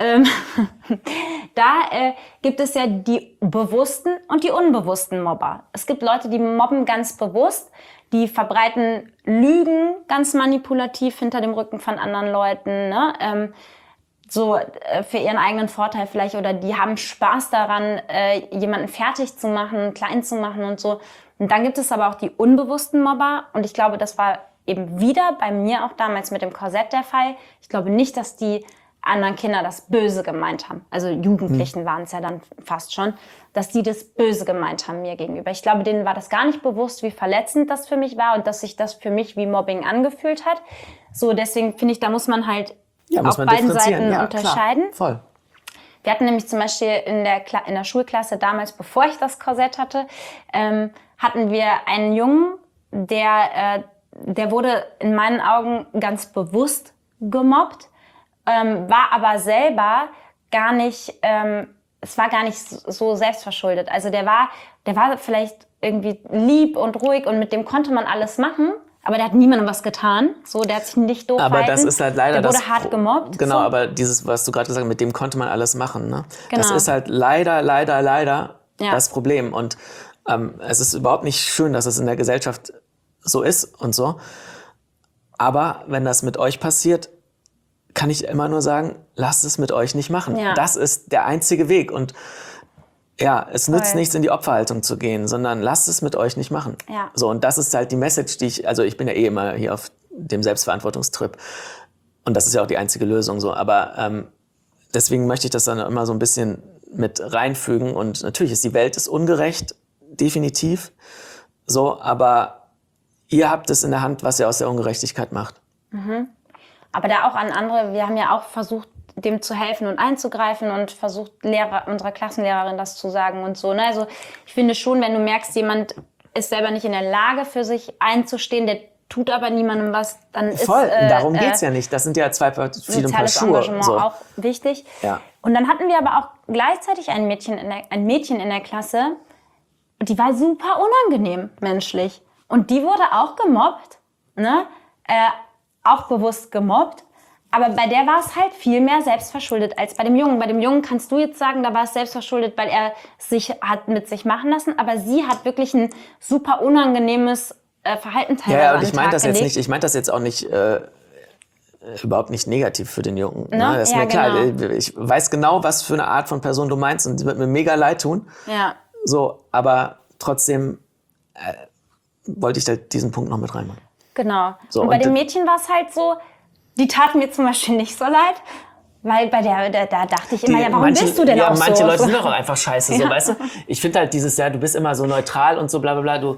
da gibt es ja die bewussten und die unbewussten Mobber. Es gibt Leute, die mobben ganz bewusst, die verbreiten Lügen ganz manipulativ hinter dem Rücken von anderen Leuten, ne? Für ihren eigenen Vorteil vielleicht, oder die haben Spaß daran, jemanden fertig zu machen, klein zu machen und so. Und dann gibt es aber auch die unbewussten Mobber, und ich glaube, das war eben wieder bei mir auch damals mit dem Korsett der Fall. Ich glaube nicht, dass die anderen Kinder das Böse gemeint haben. Also Jugendlichen waren es ja dann fast schon, dass die das Böse gemeint haben mir gegenüber. Ich glaube, denen war das gar nicht bewusst, wie verletzend das für mich war und dass sich das für mich wie Mobbing angefühlt hat. So, deswegen finde ich, da muss man halt Ja, muss auf man beiden differenzieren. Seiten Ja, unterscheiden. Klar. Voll. Wir hatten nämlich zum Beispiel in der Schulklasse damals, bevor ich das Korsett hatte, hatten wir einen Jungen, der wurde in meinen Augen ganz bewusst gemobbt, war aber selber gar nicht, es war gar nicht so selbstverschuldet. Also der war vielleicht irgendwie lieb und ruhig und mit dem konnte man alles machen. Aber der hat niemandem was getan. So, der hat sich nicht doof Aber verhalten. das ist halt leider der wurde hart gemobbt. Genau, so. aber dieses, was du gerade gesagt hast, mit dem konnte man alles machen. Ne? Genau. Das ist halt leider Ja. das Problem. Und es ist überhaupt nicht schön, dass es in der Gesellschaft so ist und so. Aber wenn das mit euch passiert, kann ich immer nur sagen, lasst es mit euch nicht machen. Ja. Das ist der einzige Weg. Und ja, es nützt Voll. nichts, in die Opferhaltung zu gehen, sondern lasst es mit euch nicht machen. Ja. So, und das ist halt die Message, ich bin ja eh immer hier auf dem Selbstverantwortungstrip. Und das ist ja auch die einzige Lösung so. Aber deswegen möchte ich das dann immer so ein bisschen mit reinfügen. Und natürlich ist die Welt ungerecht, definitiv. So, aber ihr habt es in der Hand, was ihr aus der Ungerechtigkeit macht. Aber da auch an andere, wir haben ja auch versucht, dem zu helfen und einzugreifen und versucht, unserer Klassenlehrerin das zu sagen und so. Ne? Also ich finde schon, wenn du merkst, jemand ist selber nicht in der Lage, für sich einzustehen, der tut aber niemandem was, dann ist darum geht's ja nicht. Das sind ja zwei verschiedene Paar soziales Schuhe. Engagement So. auch wichtig. Ja. Und dann hatten wir aber auch gleichzeitig ein Mädchen in der Klasse, die war super unangenehm menschlich. Und die wurde auch gemobbt, ne? Auch bewusst gemobbt. Aber bei der war es halt viel mehr selbstverschuldet als bei dem Jungen. Bei dem Jungen kannst du jetzt sagen, da war es selbstverschuldet, weil er sich hat mit sich machen lassen. Aber sie hat wirklich ein super unangenehmes Verhalten teilweise Ja, und ich an den meine Tag das jetzt gelegt. nicht, ich meine das jetzt auch nicht überhaupt nicht negativ für den Jungen. Ne? Ne? Das ist Ja, mir klar. genau. Ich weiß genau, was für eine Art von Person du meinst und die wird mir mega leid tun. Ja. So, aber trotzdem wollte ich da diesen Punkt noch mit reinmachen. Genau. So, und bei und den Mädchen war es halt so, die taten mir zum Beispiel nicht so leid, weil bei da dachte ich immer, ja, warum bist du denn auch so? Manche Leute sind doch auch einfach scheiße, so, Ja. weißt du? Ich finde halt dieses, du bist immer so neutral und so bla bla bla, du,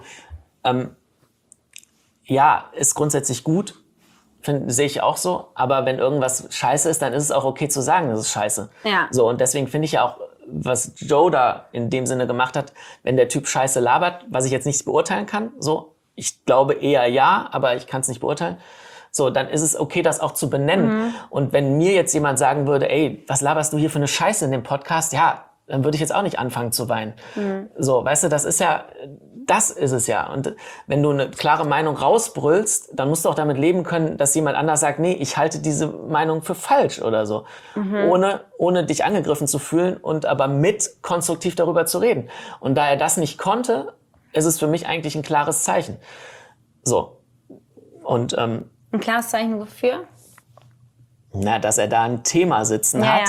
ist grundsätzlich gut, sehe ich auch so, aber wenn irgendwas scheiße ist, dann ist es auch okay zu sagen, das ist scheiße. Ja. So, und deswegen finde ich ja auch, was Joe da in dem Sinne gemacht hat, wenn der Typ scheiße labert, was ich jetzt nicht beurteilen kann, so, ich glaube eher ja, aber ich kann es nicht beurteilen. So, dann ist es okay, das auch zu benennen. Und wenn mir jetzt jemand sagen würde, ey, was laberst du hier für eine Scheiße in dem Podcast? Ja, dann würde ich jetzt auch nicht anfangen zu weinen. So, weißt du, das ist es ja. Und wenn du eine klare Meinung rausbrüllst, dann musst du auch damit leben können, dass jemand anders sagt, nee, ich halte diese Meinung für falsch oder so. Ohne dich angegriffen zu fühlen und aber mit konstruktiv darüber zu reden. Und da er das nicht konnte, ist es für mich eigentlich ein klares Zeichen. So. Und, Ein klares Zeichen wofür? dass er da ein Thema sitzen hat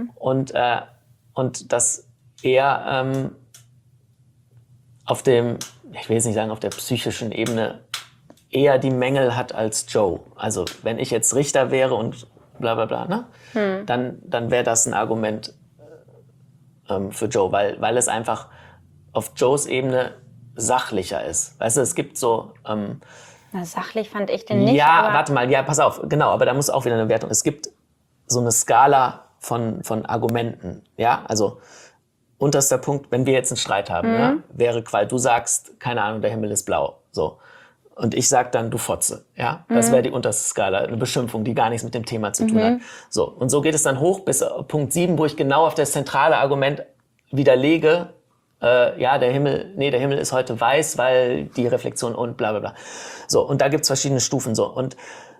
und dass er auf dem, ich will jetzt nicht sagen auf der psychischen Ebene, eher die Mängel hat als Joe. Also wenn ich jetzt Richter wäre und bla bla bla, ne? Dann wäre das ein Argument für Joe, weil es einfach auf Joes Ebene sachlicher ist. Weißt du, es gibt so... Na, sachlich fand ich den nicht. Ja, aber warte mal, ja, pass auf, genau, aber da muss auch wieder eine Wertung. Es gibt so eine Skala von Argumenten, ja, also unterster Punkt, wenn wir jetzt einen Streit haben, ja, wäre Qual, du sagst, keine Ahnung, der Himmel ist blau, so. Und ich sag dann, du Fotze, ja, das wäre die unterste Skala, eine Beschimpfung, die gar nichts mit dem Thema zu tun hat. So, und so geht es dann hoch bis Punkt 7, wo ich genau auf das zentrale Argument widerlege, der Himmel ist heute weiß, weil die Reflexion und bla bla bla. So, und da gibt's verschiedene Stufen so. Und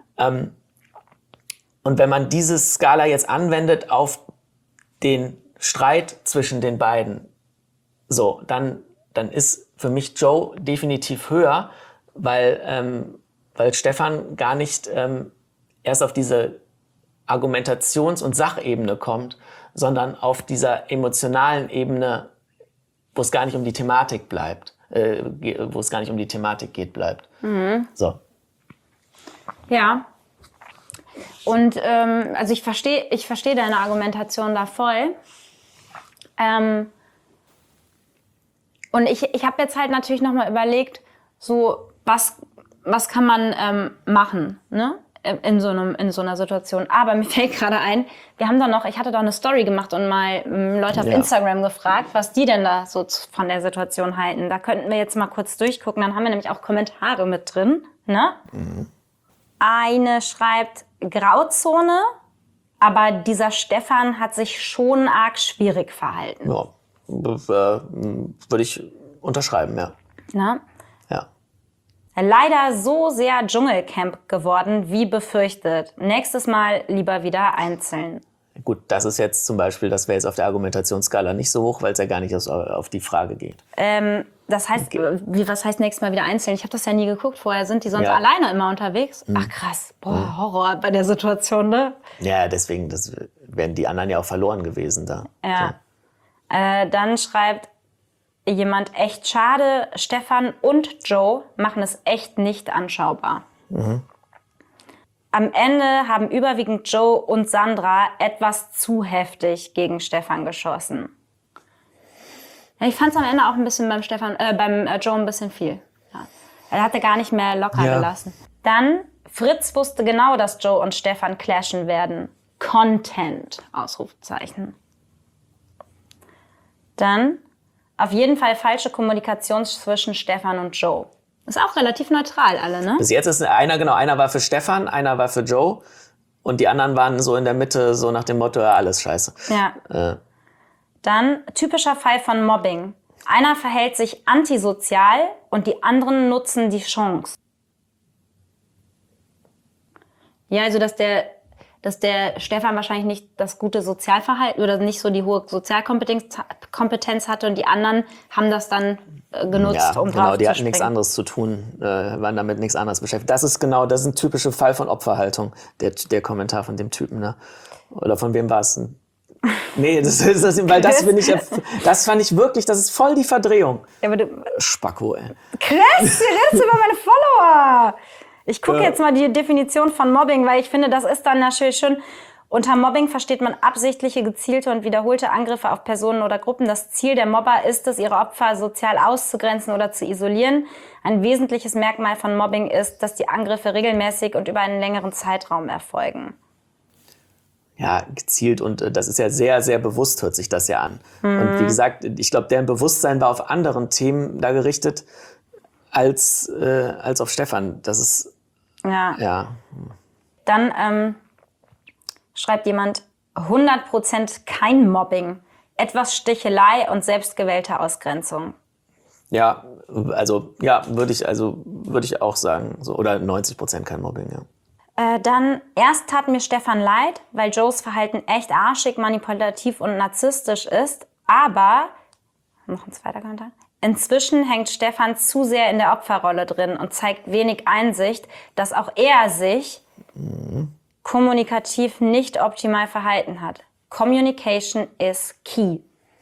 wenn man diese Skala jetzt anwendet auf den Streit zwischen den beiden, so, dann ist für mich Joe definitiv höher, weil Stefan gar nicht erst auf diese Argumentations- und Sachebene kommt, sondern auf dieser emotionalen Ebene, wo es gar nicht um die Thematik bleibt, bleibt. So. Ja. Und also ich verstehe deine Argumentation da voll. Und ich habe jetzt halt natürlich nochmal überlegt, so was kann man machen, ne? in so einer Situation. Aber mir fällt gerade ein, ich hatte doch eine Story gemacht und mal Leute auf Instagram gefragt, was die denn da so von der Situation halten. Da könnten wir jetzt mal kurz durchgucken. Dann haben wir nämlich auch Kommentare mit drin. Ne? Eine schreibt Grauzone, aber dieser Stefan hat sich schon arg schwierig verhalten. Ja, würde ich unterschreiben, ja. Na? Ja. Leider so sehr Dschungelcamp geworden, wie befürchtet. Nächstes Mal lieber wieder einzeln. Gut, das ist jetzt zum Beispiel, das wäre jetzt auf der Argumentationsskala nicht so hoch, weil es ja gar nicht auf die Frage geht. Das heißt, was heißt nächstes Mal wieder einzeln? Ich habe das ja nie geguckt vorher. Sind die sonst alleine immer unterwegs? Ach krass, boah, Horror bei der Situation, ne? Ja, deswegen wären die anderen ja auch verloren gewesen da. Ja. So. Dann schreibt jemand, echt schade, Stefan und Joe machen es echt nicht anschaubar. Am Ende haben überwiegend Joe und Sandra etwas zu heftig gegen Stefan geschossen. Ja, ich fand es am Ende auch ein bisschen beim Joe ein bisschen viel. Ja. Er hatte gar nicht mehr locker gelassen. Dann, Fritz wusste genau, dass Joe und Stefan clashen werden. Content, Ausrufezeichen. Dann, auf jeden Fall falsche Kommunikation zwischen Stefan und Joe. Ist auch relativ neutral alle, ne? Bis jetzt ist einer war für Stefan, einer war für Joe und die anderen waren so in der Mitte, so nach dem Motto, ja, alles scheiße. Ja. Dann typischer Fall von Mobbing. Einer verhält sich antisozial und die anderen nutzen die Chance. Ja, also dass der Stefan wahrscheinlich nicht das gute Sozialverhalten oder nicht so die hohe Sozialkompetenz hatte und die anderen haben das dann genutzt, um drauf zu springen. Genau, die hatten nichts anderes zu tun, waren damit nichts anderes beschäftigt. Das ist ein typischer Fall von Opferhaltung, der Kommentar von dem Typen, ne? Oder von wem war es denn? Nee, weil das fand ich wirklich, das ist voll die Verdrehung. Ja, aber Spacko, ey. Krass, du redest über meine Follower. Ich gucke jetzt mal die Definition von Mobbing, weil ich finde, das ist dann natürlich schön. Unter Mobbing versteht man absichtliche, gezielte und wiederholte Angriffe auf Personen oder Gruppen. Das Ziel der Mobber ist es, ihre Opfer sozial auszugrenzen oder zu isolieren. Ein wesentliches Merkmal von Mobbing ist, dass die Angriffe regelmäßig und über einen längeren Zeitraum erfolgen. Ja, gezielt und das ist ja sehr, sehr bewusst, hört sich das ja an. Und wie gesagt, ich glaube, deren Bewusstsein war auf anderen Themen da gerichtet als auf Stefan. Das ist, ja. Dann schreibt jemand, 100% kein Mobbing, etwas Stichelei und selbstgewählte Ausgrenzung. Ja, würde ich auch sagen. So, oder 90% kein Mobbing, ja. Dann, erst tat mir Stefan leid, weil Joes Verhalten echt arschig, manipulativ und narzisstisch ist. Aber, noch ein zweiter Kommentar, inzwischen hängt Stefan zu sehr in der Opferrolle drin und zeigt wenig Einsicht, dass auch er sich kommunikativ nicht optimal verhalten hat. Communication is key.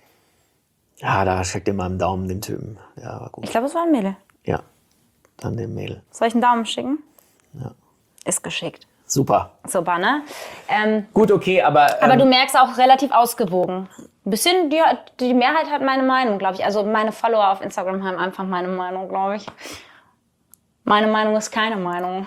Ja, da schickt ihr mal einen Daumen den Typen. Ja, war gut. Ich glaube, es war ein Mädel. Ja, dann den Mädel. Soll ich einen Daumen schicken? Ja. Ist geschickt. Super. Super, ne? Gut, okay, aber... aber du merkst auch relativ ausgewogen. Ein bisschen, die Mehrheit hat meine Meinung, glaube ich. Also meine Follower auf Instagram haben einfach meine Meinung, glaube ich. Meine Meinung ist keine Meinung.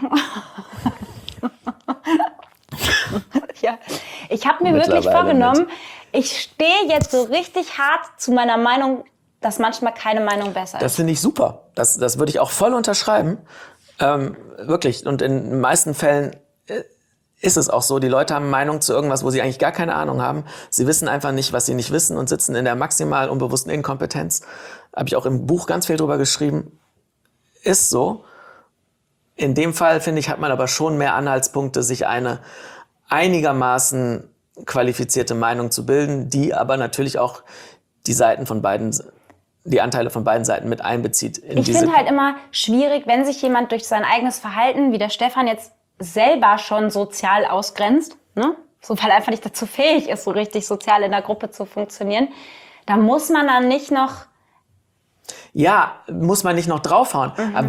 Ja. Ich habe mir wirklich vorgenommen, ich stehe jetzt so richtig hart zu meiner Meinung, dass manchmal keine Meinung besser ist. Das finde ich super. Das würde ich auch voll unterschreiben. Wirklich. Und in den meisten Fällen ist es auch so. Die Leute haben Meinung zu irgendwas, wo sie eigentlich gar keine Ahnung haben. Sie wissen einfach nicht, was sie nicht wissen und sitzen in der maximal unbewussten Inkompetenz. Habe ich auch im Buch ganz viel drüber geschrieben. Ist so. In dem Fall, finde ich, hat man aber schon mehr Anhaltspunkte, sich eine einigermaßen qualifizierte Meinung zu bilden, die aber natürlich auch die Anteile von beiden Seiten mit einbezieht. Ich finde halt immer schwierig, wenn sich jemand durch sein eigenes Verhalten, wie der Stefan jetzt selber schon sozial ausgrenzt, ne? So, weil er einfach nicht dazu fähig ist, so richtig sozial in der Gruppe zu funktionieren, da muss man dann nicht noch... Ja, muss man nicht noch draufhauen. Aber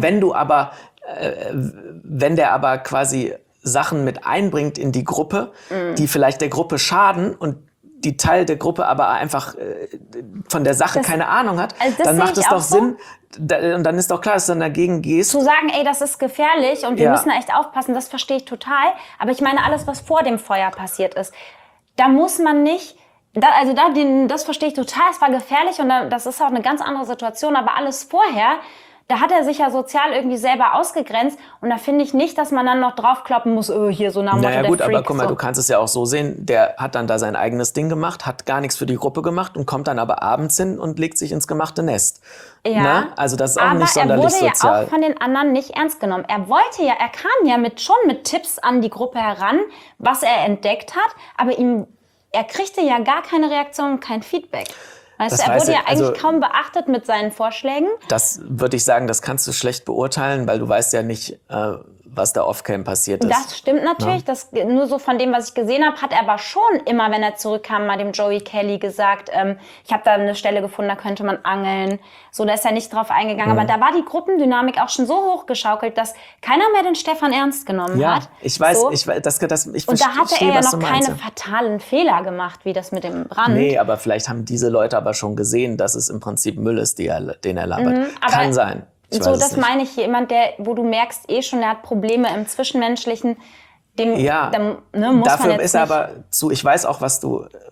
wenn der aber quasi Sachen mit einbringt in die Gruppe, die vielleicht der Gruppe schaden und die Teil der Gruppe aber einfach von der Sache keine Ahnung hat, also das dann sehe macht ich es auch doch so. Sinn, und dann ist doch klar, dass du dann dagegen gehst. Zu sagen, ey, das ist gefährlich und wir müssen da echt aufpassen, das verstehe ich total. Aber ich meine, alles, was vor dem Feuer passiert ist, da muss man nicht, das verstehe ich total, es war gefährlich und das ist auch eine ganz andere Situation, aber alles vorher, da hat er sich ja sozial irgendwie selber ausgegrenzt und da finde ich nicht, dass man dann noch draufkloppen muss, hier so nach dem Motto, Naja der gut, Freak, aber guck mal, so. du kannst es ja auch so sehen, der hat dann da sein eigenes Ding gemacht, hat gar nichts für die Gruppe gemacht und kommt dann aber abends hin und legt sich ins gemachte Nest. Ja, ne? Also das ist auch aber nicht sonderlich er wurde sozial. ja auch von den anderen nicht ernst genommen. Er kam ja schon mit Tipps an die Gruppe heran, was er entdeckt hat, aber er kriegte ja gar keine Reaktion, kein Feedback. Weißt du, er wurde ja eigentlich kaum beachtet mit seinen Vorschlägen. Das würde ich sagen, das kannst du schlecht beurteilen, weil du weißt ja nicht, was da off-cam passiert ist. Das stimmt natürlich. Ja. Nur so von dem, was ich gesehen habe, hat er aber schon immer, wenn er zurückkam, mal dem Joey Kelly gesagt, ich habe da eine Stelle gefunden, da könnte man angeln. So, da ist er nicht drauf eingegangen. Aber da war die Gruppendynamik auch schon so hochgeschaukelt, dass keiner mehr den Stefan ernst genommen hat. Ich weiß, so. ich verstehe, und da hatte er ja noch keine meinst. fatalen Fehler gemacht, wie das mit dem Brand. Nee, aber vielleicht haben diese Leute aber schon gesehen, dass es im Prinzip Müll ist, den er labert. Kann sein. So, das meine ich, jemand, wo du merkst schon, der hat Probleme im Zwischenmenschlichen, muss dafür man jetzt ist er aber ich weiß auch, was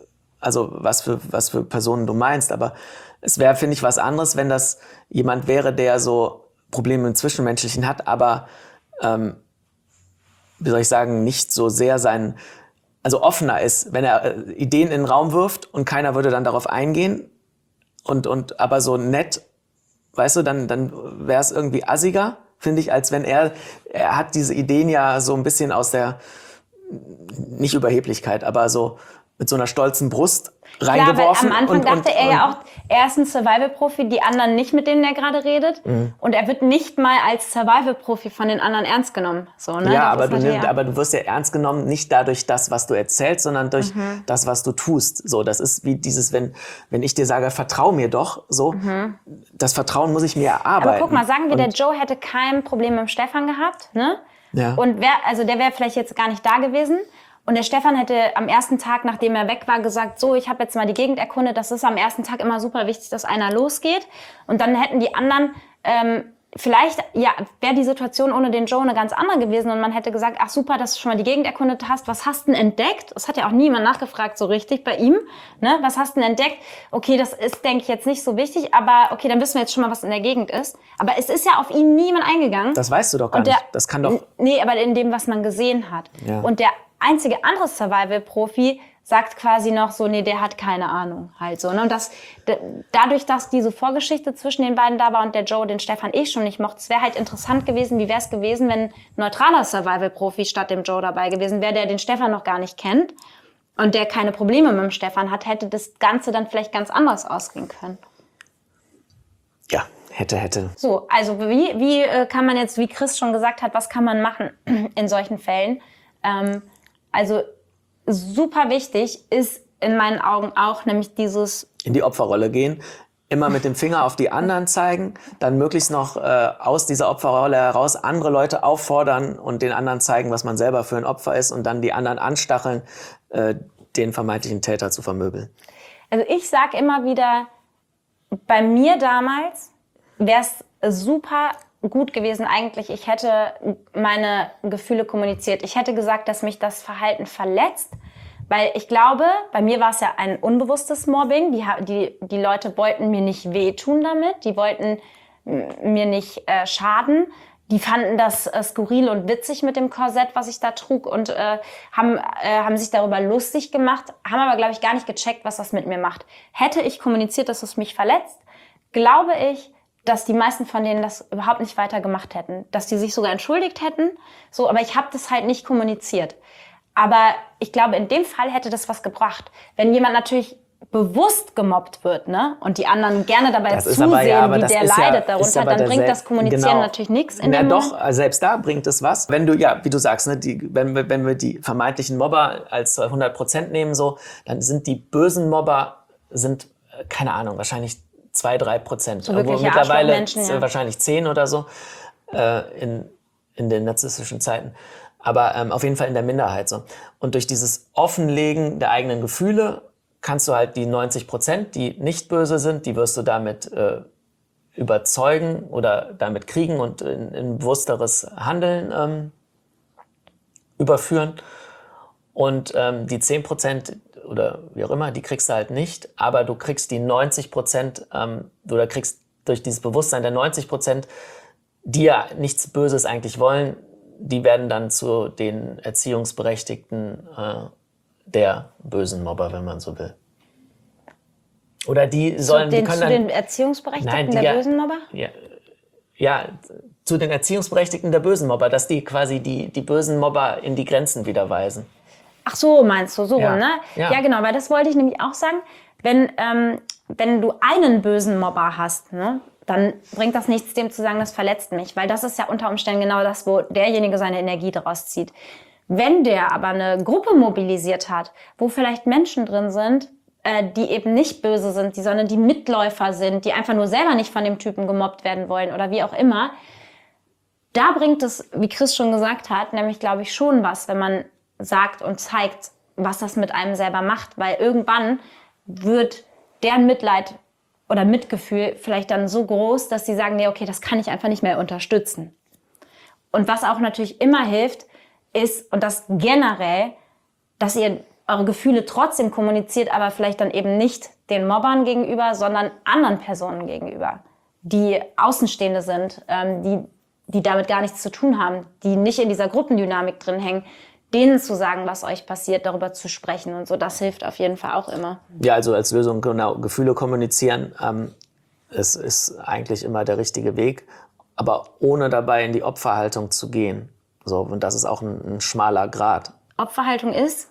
für Personen du meinst, aber es wäre, finde ich, was anderes, wenn das jemand wäre, der so Probleme im Zwischenmenschlichen hat, aber, wie soll ich sagen, nicht so sehr offener ist, wenn er Ideen in den Raum wirft und keiner würde dann darauf eingehen und aber so nett, weißt du, dann wäre es irgendwie assiger, finde ich, als wenn er hat diese Ideen ja so ein bisschen aus der, nicht Überheblichkeit, aber so mit so einer stolzen Brust reingeworfen. Klar, weil am Anfang dachte er ja auch, er ist ein Survival-Profi, die anderen nicht, mit denen er gerade redet. Und er wird nicht mal als Survival-Profi von den anderen ernst genommen. So, ne? Ja, aber du wirst ja ernst genommen, nicht dadurch das, was du erzählst, sondern durch das, was du tust. So, das ist wie dieses, wenn ich dir sage, vertrau mir doch, so, das Vertrauen muss ich mir erarbeiten. Aber guck mal, sagen wir, der Joe hätte kein Problem mit dem Stefan gehabt, ne? Ja. Und der wäre vielleicht jetzt gar nicht da gewesen. Und der Stefan hätte am ersten Tag, nachdem er weg war, gesagt, so, ich habe jetzt mal die Gegend erkundet. Das ist am ersten Tag immer super wichtig, dass einer losgeht. Und dann hätten die anderen, vielleicht wäre die Situation ohne den Joe eine ganz andere gewesen. Und man hätte gesagt, ach super, dass du schon mal die Gegend erkundet hast. Was hast du denn entdeckt? Das hat ja auch niemand nachgefragt so richtig bei ihm. Ne? Was hast du denn entdeckt? Okay, das ist, denke ich, jetzt nicht so wichtig. Aber okay, dann wissen wir jetzt schon mal, was in der Gegend ist. Aber es ist ja auf ihn niemand eingegangen. Das weißt du doch gar nicht. Das kann doch... Nee, aber in dem, was man gesehen hat. Ja. Und der einzige andere Survival-Profi sagt quasi noch so, nee, der hat keine Ahnung halt so. Ne? Und dadurch, dass diese Vorgeschichte zwischen den beiden da war und der Joe den Stefan schon nicht mochte, es wäre halt interessant gewesen, wie wäre es gewesen, wenn ein neutraler Survival-Profi statt dem Joe dabei gewesen wäre, der den Stefan noch gar nicht kennt und der keine Probleme mit dem Stefan hat, hätte das Ganze dann vielleicht ganz anders ausgehen können. Ja, hätte. So, also wie kann man jetzt, wie Chris schon gesagt hat, was kann man machen in solchen Fällen? Also super wichtig ist in meinen Augen auch nämlich dieses... In die Opferrolle gehen, immer mit dem Finger auf die anderen zeigen, dann möglichst noch aus dieser Opferrolle heraus andere Leute auffordern und den anderen zeigen, was man selber für ein Opfer ist und dann die anderen anstacheln, den vermeintlichen Täter zu vermöbeln. Also ich sage immer wieder, bei mir damals wäre es super gut gewesen eigentlich. Ich hätte meine Gefühle kommuniziert. Ich hätte gesagt, dass mich das Verhalten verletzt, weil ich glaube, bei mir war es ja ein unbewusstes Mobbing. Die Leute wollten mir nicht wehtun damit, die wollten mir nicht schaden. Die fanden das skurril und witzig mit dem Korsett, was ich da trug und haben sich darüber lustig gemacht, haben aber, glaube ich, gar nicht gecheckt, was das mit mir macht. Hätte ich kommuniziert, dass es mich verletzt, glaube ich, dass die meisten von denen das überhaupt nicht weiter gemacht hätten. Dass die sich sogar entschuldigt hätten. So, aber ich habe das halt nicht kommuniziert. Aber ich glaube, in dem Fall hätte das was gebracht. Wenn jemand natürlich bewusst gemobbt wird, ne, und die anderen gerne dabei zusehen, wie der leidet darunter, dann bringt das Kommunizieren natürlich nichts. Ja, doch, selbst da bringt es was. Wenn du, wie du sagst, ne, wenn wir die vermeintlichen Mobber als 100% nehmen, so, dann sind die bösen Mobber, keine Ahnung, wahrscheinlich 2-3%. So mittlerweile ja. Wahrscheinlich 10 oder so in den narzisstischen Zeiten. Aber auf jeden Fall in der Minderheit so. Und durch dieses Offenlegen der eigenen Gefühle kannst du halt die 90%, die nicht böse sind, die wirst du damit überzeugen oder damit kriegen und in bewussteres Handeln überführen. Und die 10% oder wie auch immer, die kriegst du halt nicht, aber du kriegst die 90%, oder kriegst durch dieses Bewusstsein der 90%, die ja nichts Böses eigentlich wollen, die werden dann zu den Erziehungsberechtigten der bösen Mobber, wenn man so will. Oder die sollen... Zu den Erziehungsberechtigten der bösen Mobber? Ja, zu den Erziehungsberechtigten der bösen Mobber, dass die quasi die bösen Mobber in die Grenzen wieder weisen. Ach so, meinst du, so rum, ne? Ja. Ja, genau, weil das wollte ich nämlich auch sagen. Wenn du einen bösen Mobber hast, ne, dann bringt das nichts, dem zu sagen, das verletzt mich. Weil das ist ja unter Umständen genau das, wo derjenige seine Energie daraus zieht. Wenn der aber eine Gruppe mobilisiert hat, wo vielleicht Menschen drin sind, die eben nicht böse sind, sondern die Mitläufer sind, die einfach nur selber nicht von dem Typen gemobbt werden wollen oder wie auch immer, da bringt es, wie Chris schon gesagt hat, nämlich, glaube ich, schon was, wenn man sagt und zeigt, was das mit einem selber macht. Weil irgendwann wird deren Mitleid oder Mitgefühl vielleicht dann so groß, dass sie sagen, nee, okay, das kann ich einfach nicht mehr unterstützen. Und was auch natürlich immer hilft, ist, und das generell, dass ihr eure Gefühle trotzdem kommuniziert, aber vielleicht dann eben nicht den Mobbern gegenüber, sondern anderen Personen gegenüber, die Außenstehende sind, die damit gar nichts zu tun haben, die nicht in dieser Gruppendynamik drin hängen, denen zu sagen, was euch passiert, darüber zu sprechen und so, das hilft auf jeden Fall auch immer. Ja, also als Lösung, genau, Gefühle kommunizieren, es ist eigentlich immer der richtige Weg, aber ohne dabei in die Opferhaltung zu gehen. So, und das ist auch ein schmaler Grat. Opferhaltung ist,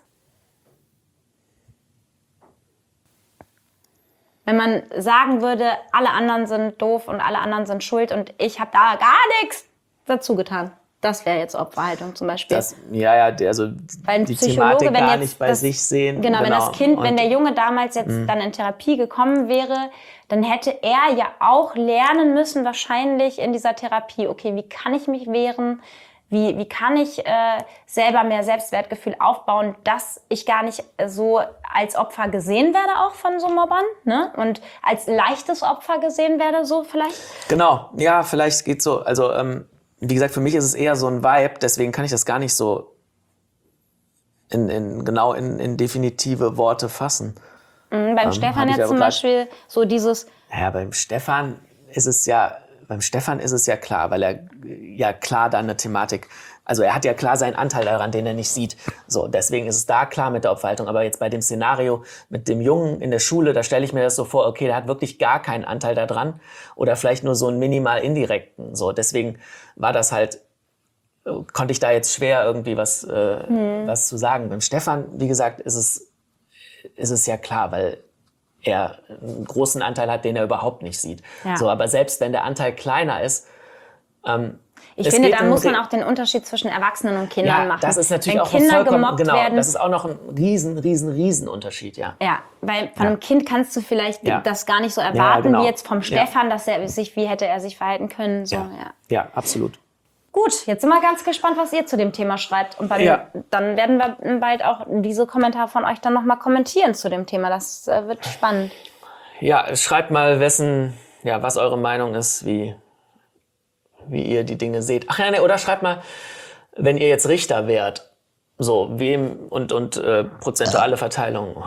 wenn man sagen würde, alle anderen sind doof und alle anderen sind schuld und ich habe da gar nichts dazu getan. Das wäre jetzt Opferhaltung zum Beispiel. Also weil die Thematik gar nicht bei sich sehen. Genau, wenn das Kind, wenn der Junge damals jetzt dann in Therapie gekommen wäre, dann hätte er ja auch lernen müssen, wahrscheinlich in dieser Therapie, okay, wie kann ich mich wehren? Wie kann ich selber mehr Selbstwertgefühl aufbauen, dass ich gar nicht so als Opfer gesehen werde, auch von so Mobbern, ne? Und als leichtes Opfer gesehen werde, so vielleicht? Genau, ja, vielleicht geht's so. Also, wie gesagt, für mich ist es eher so ein Vibe, deswegen kann ich das gar nicht so in definitive Worte fassen. Beim Stefan jetzt zum Beispiel so dieses... Ja, beim Stefan ist es ja klar, weil er ja klar dann eine Thematik, also er hat ja klar seinen Anteil daran, den er nicht sieht. So, deswegen ist es da klar mit der Opferhaltung. Aber jetzt bei dem Szenario mit dem Jungen in der Schule, da stelle ich mir das so vor, okay, der hat wirklich gar keinen Anteil daran oder vielleicht nur so einen minimal indirekten. So, deswegen war das halt, konnte ich da jetzt schwer irgendwie was zu sagen. Beim Stefan, wie gesagt, ist es ja klar, weil er einen großen Anteil hat, den er überhaupt nicht sieht. Ja. So, aber selbst wenn der Anteil kleiner ist, ich finde, da muss man auch den Unterschied zwischen Erwachsenen und Kindern machen. Das ist natürlich wenn auch Kinder gemobbt werden, das ist auch noch ein riesen Unterschied, ja. Ja, weil von einem Kind kannst du vielleicht das gar nicht so erwarten, wie jetzt vom Stefan, dass wie hätte er sich verhalten können. So, ja, absolut. Gut, jetzt sind wir ganz gespannt, was ihr zu dem Thema schreibt. Und dann werden wir bald auch diese Kommentare von euch dann nochmal kommentieren zu dem Thema. Das wird spannend. Ja, schreibt mal, was eure Meinung ist, wie ihr die Dinge seht. Ach ja, oder schreibt mal, wenn ihr jetzt Richter wärt, so, wem und prozentuale Verteilung.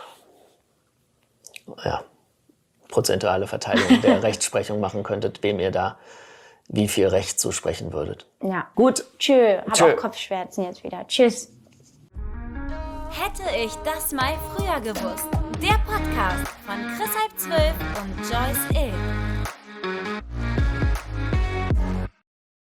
Ja, prozentuale Verteilung der Rechtsprechung machen könntet, wem ihr da wie viel Recht zusprechen würdet. Ja. Gut. Tschö. Hab auch Kopfschmerzen jetzt wieder. Tschüss. Hätte ich das mal früher gewusst. Der Podcast von Chris halb 12 und Joyce Ill.